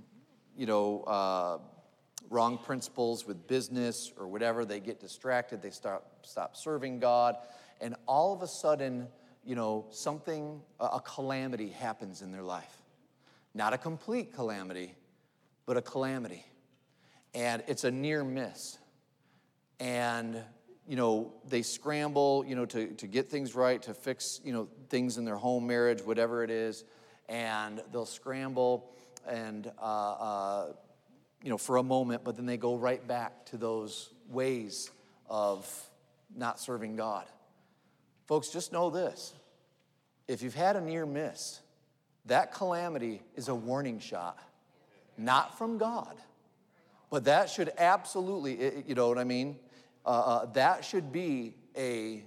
wrong principles with business or whatever. They get distracted. They stop serving God. And all of a sudden, something, a calamity happens in their life. Not a complete calamity, but a calamity. And it's a near miss. And, they scramble, to get things right, to fix, things in their home, marriage, whatever it is. And they'll scramble and, for a moment, but then they go right back to those ways of not serving God. Folks, just know this. If you've had a near miss, that calamity is a warning shot. Not from God, but that should absolutely, you know what I mean? That should be a,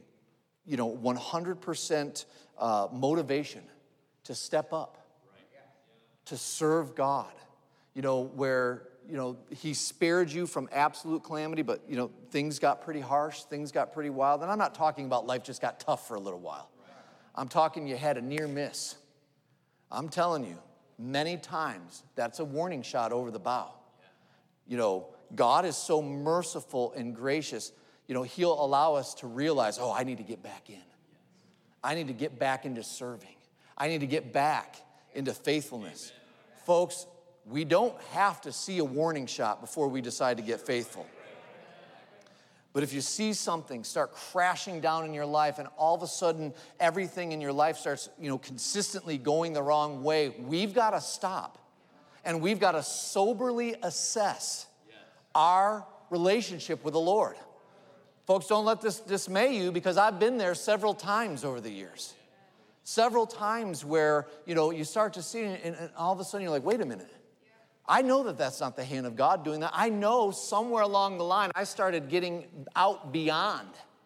100% motivation to step up, to serve God. Where, he spared you from absolute calamity, but, things got pretty harsh, things got pretty wild. And I'm not talking about life just got tough for a little while. I'm talking you had a near miss. I'm telling you, many times that's a warning shot over the bow. God is so merciful and gracious. He'll allow us to realize, I need to get back in. I need to get back into serving. I need to get back into faithfulness. Amen. Folks, we don't have to see a warning shot before we decide to get faithful. But if you see something start crashing down in your life and all of a sudden everything in your life starts, consistently going the wrong way, we've got to stop. And we've got to soberly assess our relationship with the Lord. Folks, don't let this dismay you, because I've been there several times over the years. Several times where, you start to see it and all of a sudden you're like, wait a minute. I know that that's not the hand of God doing that. I know somewhere along the line I started getting out beyond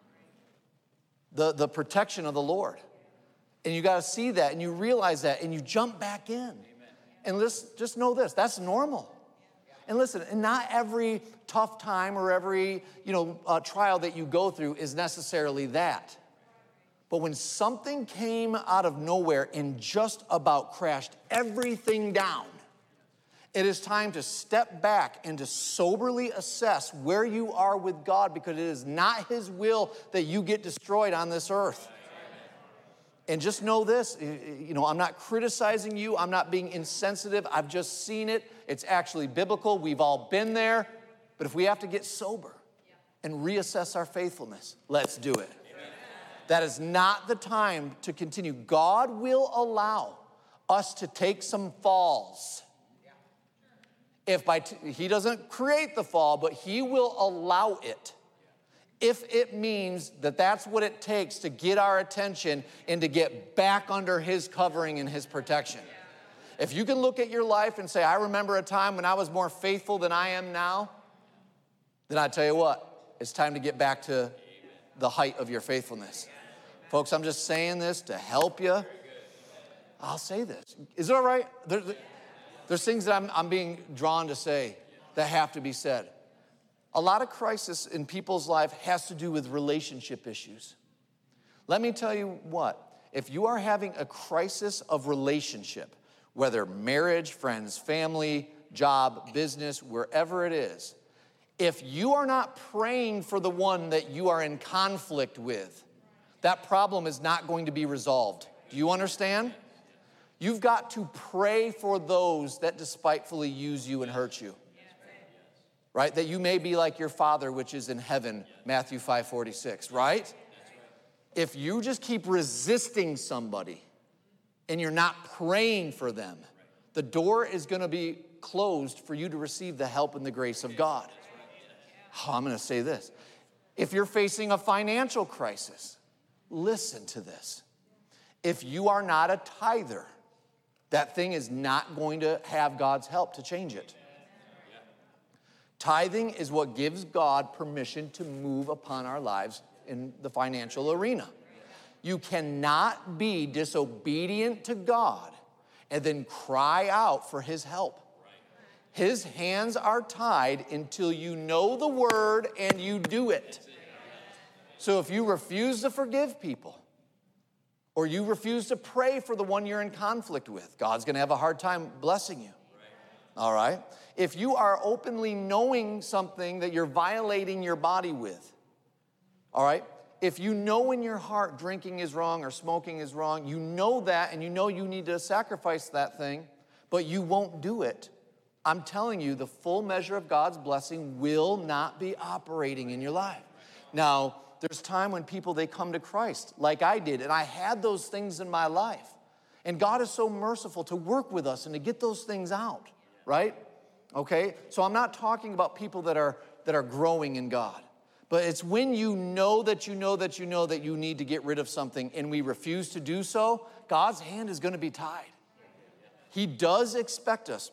the protection of the Lord. And you got to see that and you realize that and you jump back in. Amen. And just know this, that's normal. And listen, and not every tough time or every, trial that you go through is necessarily that. But when something came out of nowhere and just about crashed everything down, it is time to step back and to soberly assess where you are with God, because it is not His will that you get destroyed on this earth. And just know this, I'm not criticizing you. I'm not being insensitive. I've just seen it. It's actually biblical. We've all been there. But if we have to get sober and reassess our faithfulness, let's do it. Amen. That is not the time to continue. God will allow us to take some falls. He doesn't create the fall, but He will allow it. If it means that that's what it takes to get our attention and to get back under His covering and His protection. If you can look at your life and say, I remember a time when I was more faithful than I am now, then I tell you what, it's time to get back to the height of your faithfulness. Folks, I'm just saying this to help you. I'll say this. Is it all right? There's things that I'm being drawn to say that have to be said. A lot of crisis in people's life has to do with relationship issues. Let me tell you what, if you are having a crisis of relationship, whether marriage, friends, family, job, business, wherever it is, if you are not praying for the one that you are in conflict with, that problem is not going to be resolved. Do you understand? You've got to pray for those that despitefully use you and hurt you. Right? That you may be like your Father which is in heaven, Matthew 5:46, right? If you just keep resisting somebody, and you're not praying for them, the door is going to be closed for you to receive the help and the grace of God. Oh, I'm going to say this. If you're facing a financial crisis, listen to this. If you are not a tither, that thing is not going to have God's help to change it. Tithing is what gives God permission to move upon our lives in the financial arena. You cannot be disobedient to God and then cry out for his help. His hands are tied until you know the word and you do it. So if you refuse to forgive people, or you refuse to pray for the one you're in conflict with, God's going to have a hard time blessing you. All right? If you are openly knowing something that you're violating your body with, all right? If you know in your heart drinking is wrong or smoking is wrong, you know that and you know you need to sacrifice that thing, but you won't do it, I'm telling you, the full measure of God's blessing will not be operating in your life. Now, there's time when people, they come to Christ like I did, and I had those things in my life. And God is so merciful to work with us and to get those things out, right? Okay? So I'm not talking about people that are growing in God. But it's when you know that you know that you know that you need to get rid of something and we refuse to do so, God's hand is going to be tied. He does expect us.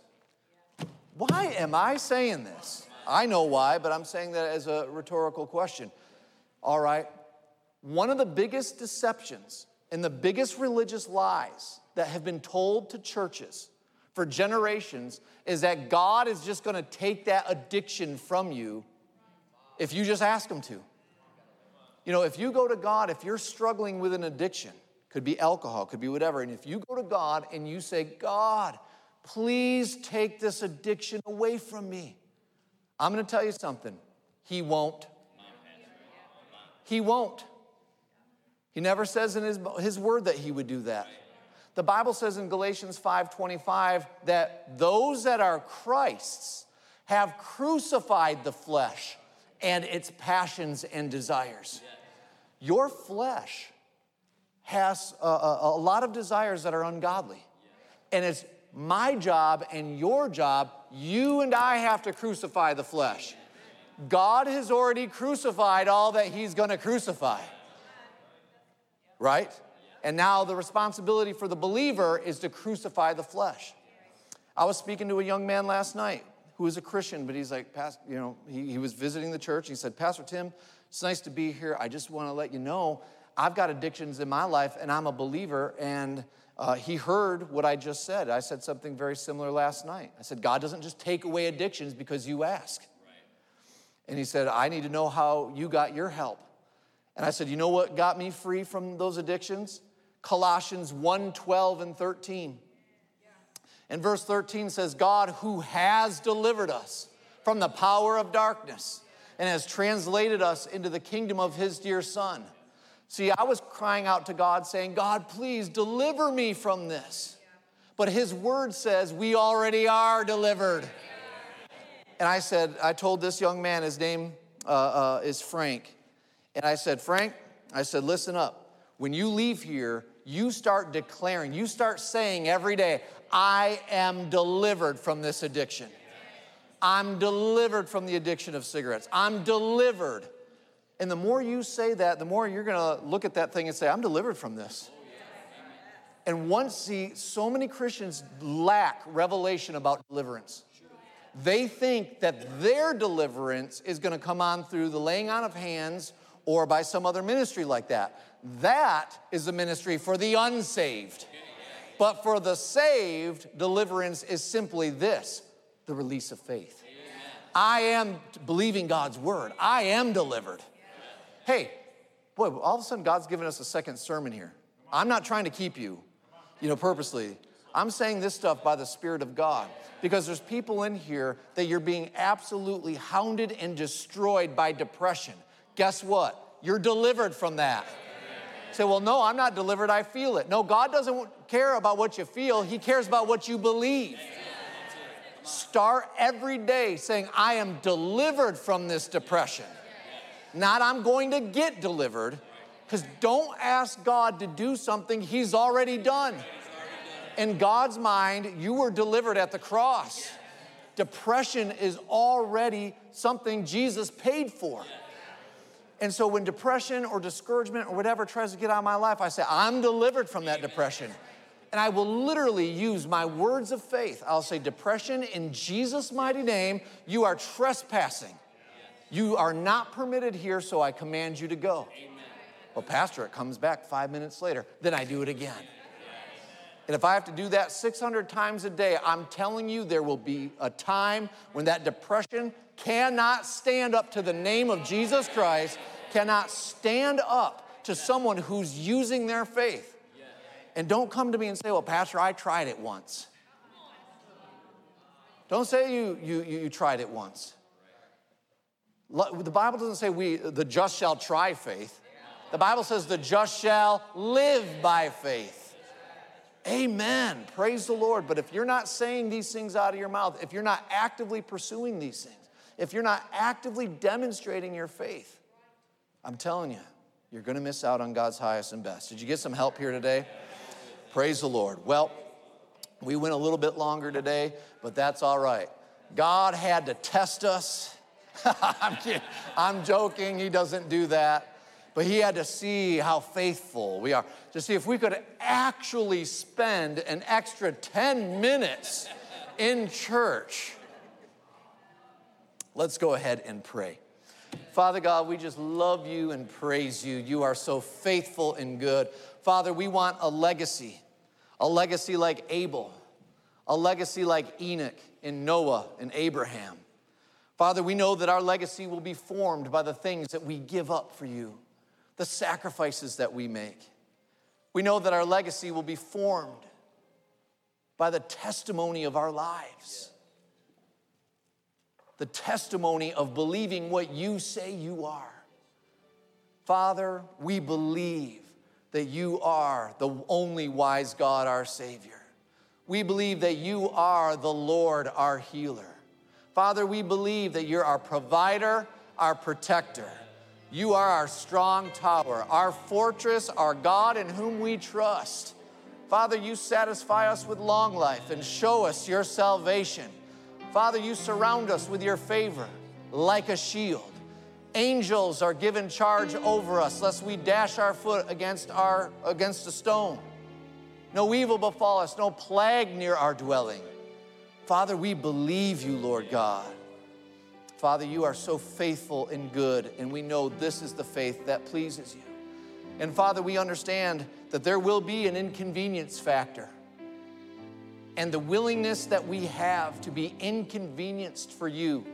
Why am I saying this? I know why, but I'm saying that as a rhetorical question. All right, one of the biggest deceptions and the biggest religious lies that have been told to churches for generations is that God is just going to take that addiction from you if you just ask him to. You know, if you go to God, if you're struggling with an addiction, could be alcohol, could be whatever, and if you go to God and you say, God, please take this addiction away from me, I'm going to tell you something. He won't. He won't. He never says in his word that he would do that. The Bible says in Galatians 5:25 that those that are Christ's have crucified the flesh and its passions and desires. Your flesh has a lot of desires that are ungodly. And it's my job and your job, you and I have to crucify the flesh. God has already crucified all that he's going to crucify. Right? And now the responsibility for the believer is to crucify the flesh. I was speaking to a young man last night who is a Christian, but he's like, he was visiting the church. He said, Pastor Tim, it's nice to be here. I just want to let you know, I've got addictions in my life, and I'm a believer. And he heard what I just said. I said something very similar last night. I said, God doesn't just take away addictions because you ask. And he said, I need to know how you got your help. And I said, you know what got me free from those addictions? Colossians 1:12 and 13. And verse 13 says, God who has delivered us from the power of darkness and has translated us into the kingdom of his dear Son. See, I was crying out to God saying, God, please deliver me from this. But his word says we already are delivered. And I told this young man, his name is Frank. And I said, Frank, listen up. When you leave here, you start declaring, you start saying every day, I am delivered from this addiction. I'm delivered from the addiction of cigarettes. I'm delivered. And the more you say that, the more you're going to look at that thing and say, I'm delivered from this. And so many Christians lack revelation about deliverance. They think that their deliverance is going to come on through the laying on of hands or by some other ministry like that. That is the ministry for the unsaved. But for the saved, deliverance is simply this, the release of faith. I am believing God's word. I am delivered. Hey, boy, all of a sudden God's given us a second sermon here. I'm not trying to keep you, purposely. I'm saying this stuff by the Spirit of God because there's people in here that you're being absolutely hounded and destroyed by depression. Guess what? You're delivered from that. Say, well, no, I'm not delivered. I feel it. No, God doesn't care about what you feel. He cares about what you believe. Start every day saying, I am delivered from this depression. Not I'm going to get delivered, because don't ask God to do something he's already done. In God's mind, you were delivered at the cross. Depression is already something Jesus paid for. And so when depression or discouragement or whatever tries to get out of my life, I say, I'm delivered from that depression. And I will literally use my words of faith. I'll say, depression, in Jesus' mighty name, you are trespassing. You are not permitted here, so I command you to go. Well, Pastor, it comes back 5 minutes later. Then I do it again. And if I have to do that 600 times a day, I'm telling you there will be a time when that depression cannot stand up to the name of Jesus Christ, cannot stand up to someone who's using their faith. And don't come to me and say, well, Pastor, I tried it once. Don't say you tried it once. The Bible doesn't say the just shall try faith. The Bible says the just shall live by faith. Amen. Praise the Lord. But if you're not saying these things out of your mouth, if you're not actively pursuing these things, if you're not actively demonstrating your faith, I'm telling you, you're going to miss out on God's highest and best. Did you get some help here today? Praise the Lord. Well, we went a little bit longer today, but that's all right. God had to test us. I'm kidding. I'm joking. He doesn't do that. But he had to see how faithful we are, to see if we could actually spend an extra 10 minutes in church. Let's go ahead and pray. Father God, we just love you and praise you. You are so faithful and good. Father, we want a legacy like Abel, a legacy like Enoch and Noah and Abraham. Father, we know that our legacy will be formed by the things that we give up for you, the sacrifices that we make. We know that our legacy will be formed by the testimony of our lives, the testimony of believing what you say you are. Father, we believe that you are the only wise God, our Savior. We believe that you are the Lord, our healer. Father, we believe that you're our provider, our protector. You are our strong tower, our fortress, our God in whom we trust. Father, you satisfy us with long life and show us your salvation. Father, you surround us with your favor like a shield. Angels are given charge over us, lest we dash our foot against a stone. No evil befall us, no plague near our dwelling. Father, we believe you, Lord God. Father, you are so faithful and good, and we know this is the faith that pleases you. And Father, we understand that there will be an inconvenience factor. And the willingness that we have to be inconvenienced for you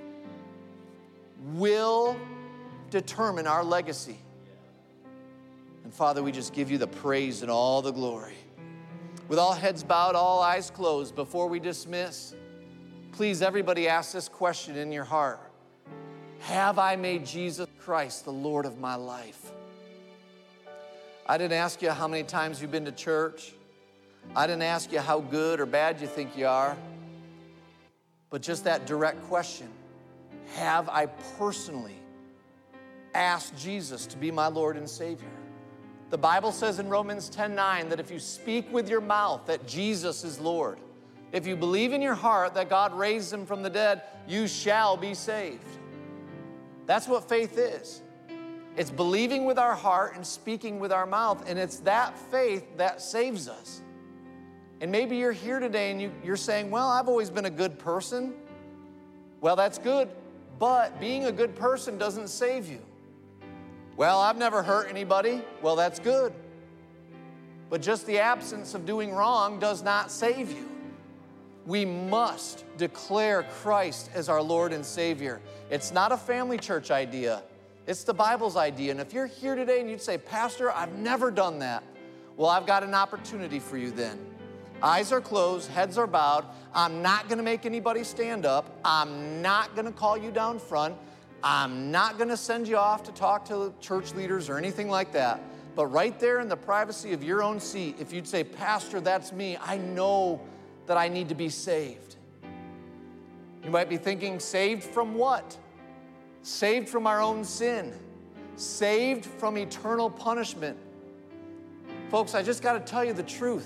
will determine our legacy. And Father, we just give you the praise and all the glory. With all heads bowed, all eyes closed, before we dismiss, please, everybody, ask this question in your heart. Have I made Jesus Christ the Lord of my life? I didn't ask you how many times you've been to church. I didn't ask you how good or bad you think you are. But just that direct question. Have I personally asked Jesus to be my Lord and Savior? The Bible says in Romans 10:9 that if you speak with your mouth that Jesus is Lord, if you believe in your heart that God raised him from the dead, you shall be saved. That's what faith is. It's believing with our heart and speaking with our mouth, and it's that faith that saves us. And maybe you're here today and you're saying, well, I've always been a good person. Well, that's good, but being a good person doesn't save you. Well, I've never hurt anybody. Well, that's good. But just the absence of doing wrong does not save you. We must declare Christ as our Lord and Savior. It's not a family church idea. It's the Bible's idea. And if you're here today and you'd say, Pastor, I've never done that. Well, I've got an opportunity for you then. Eyes are closed, heads are bowed. I'm not going to make anybody stand up. I'm not going to call you down front. I'm not going to send you off to talk to church leaders or anything like that. But right there in the privacy of your own seat, if you'd say, Pastor, that's me, I know that I need to be saved. You might be thinking, saved from what? Saved from our own sin. Saved from eternal punishment. Folks, I just got to tell you the truth.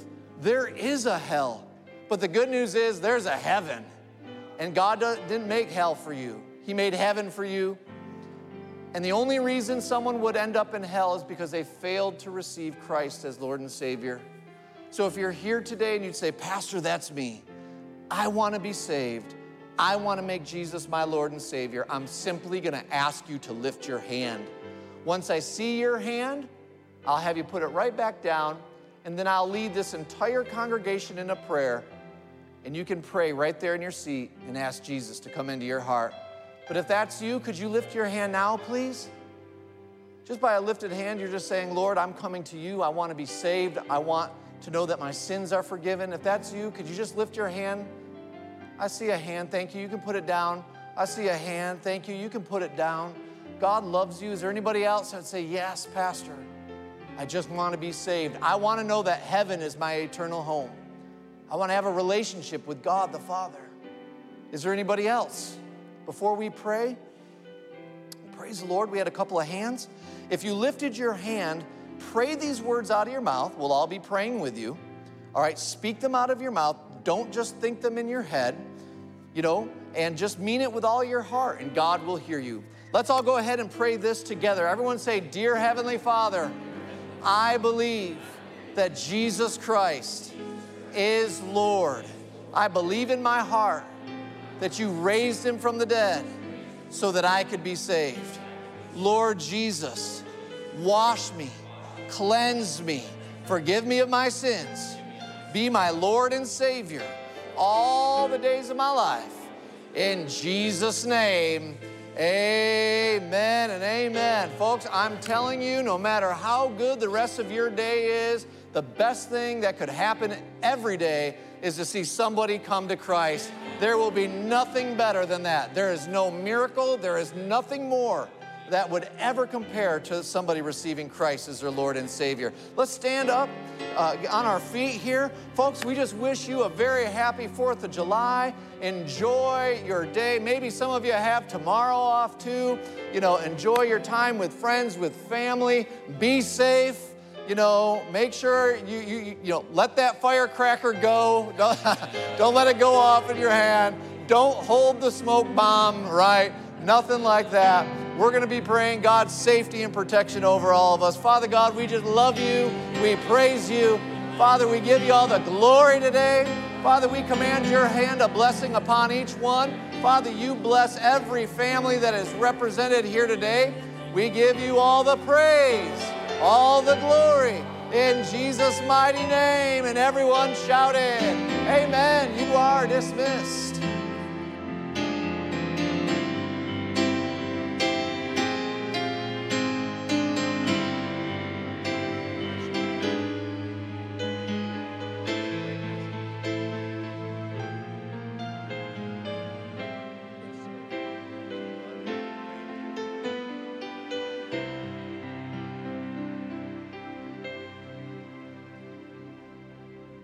There is a hell. But the good news is there's a heaven. And God didn't make hell for you. He made heaven for you. And the only reason someone would end up in hell is because they failed to receive Christ as Lord and Savior. So if you're here today and you'd say, Pastor, that's me. I want to be saved. I want to make Jesus my Lord and Savior. I'm simply going to ask you to lift your hand. Once I see your hand, I'll have you put it right back down, and then I'll lead this entire congregation in a prayer, and you can pray right there in your seat and ask Jesus to come into your heart. But if that's you, could you lift your hand now, please? Just by a lifted hand, you're just saying, Lord, I'm coming to you. I want to be saved. I want to know that my sins are forgiven. If that's you, could you just lift your hand? I see a hand. Thank you. You can put it down. I see a hand. Thank you. You can put it down. God loves you. Is there anybody else that would say, yes, Pastor, I just want to be saved. I want to know that heaven is my eternal home. I want to have a relationship with God the Father. Is there anybody else? Before we pray, praise the Lord, we had a couple of hands. If you lifted your hand, pray these words out of your mouth. We'll all be praying with you. All right, speak them out of your mouth. Don't just think them in your head, and just mean it with all your heart, and God will hear you. Let's all go ahead and pray this together. Everyone say, Dear Heavenly Father, I believe that Jesus Christ is Lord. I believe in my heart that you raised him from the dead so that I could be saved. Lord Jesus, wash me, cleanse me, forgive me of my sins, be my Lord and Savior all the days of my life. In Jesus' name, amen and amen. Folks, I'm telling you, no matter how good the rest of your day is, the best thing that could happen every day is to see somebody come to Christ. There will be nothing better than that. There is no miracle, there is nothing more that would ever compare to somebody receiving Christ as their Lord and Savior. Let's stand up on our feet here. Folks, we just wish you a very happy 4th of July. Enjoy your day. Maybe some of you have tomorrow off too. Enjoy your time with friends, with family. Be safe. Make sure you let that firecracker go. Don't let it go off in your hand. Don't hold the smoke bomb, right? Nothing like that. We're going to be praying God's safety and protection over all of us. Father God, we just love you. We praise you. Father, we give you all the glory today. Father, we command your hand of blessing upon each one. Father, you bless every family that is represented here today. We give you all the praise, all the glory, in Jesus' mighty name. And everyone shouted, amen. You are dismissed.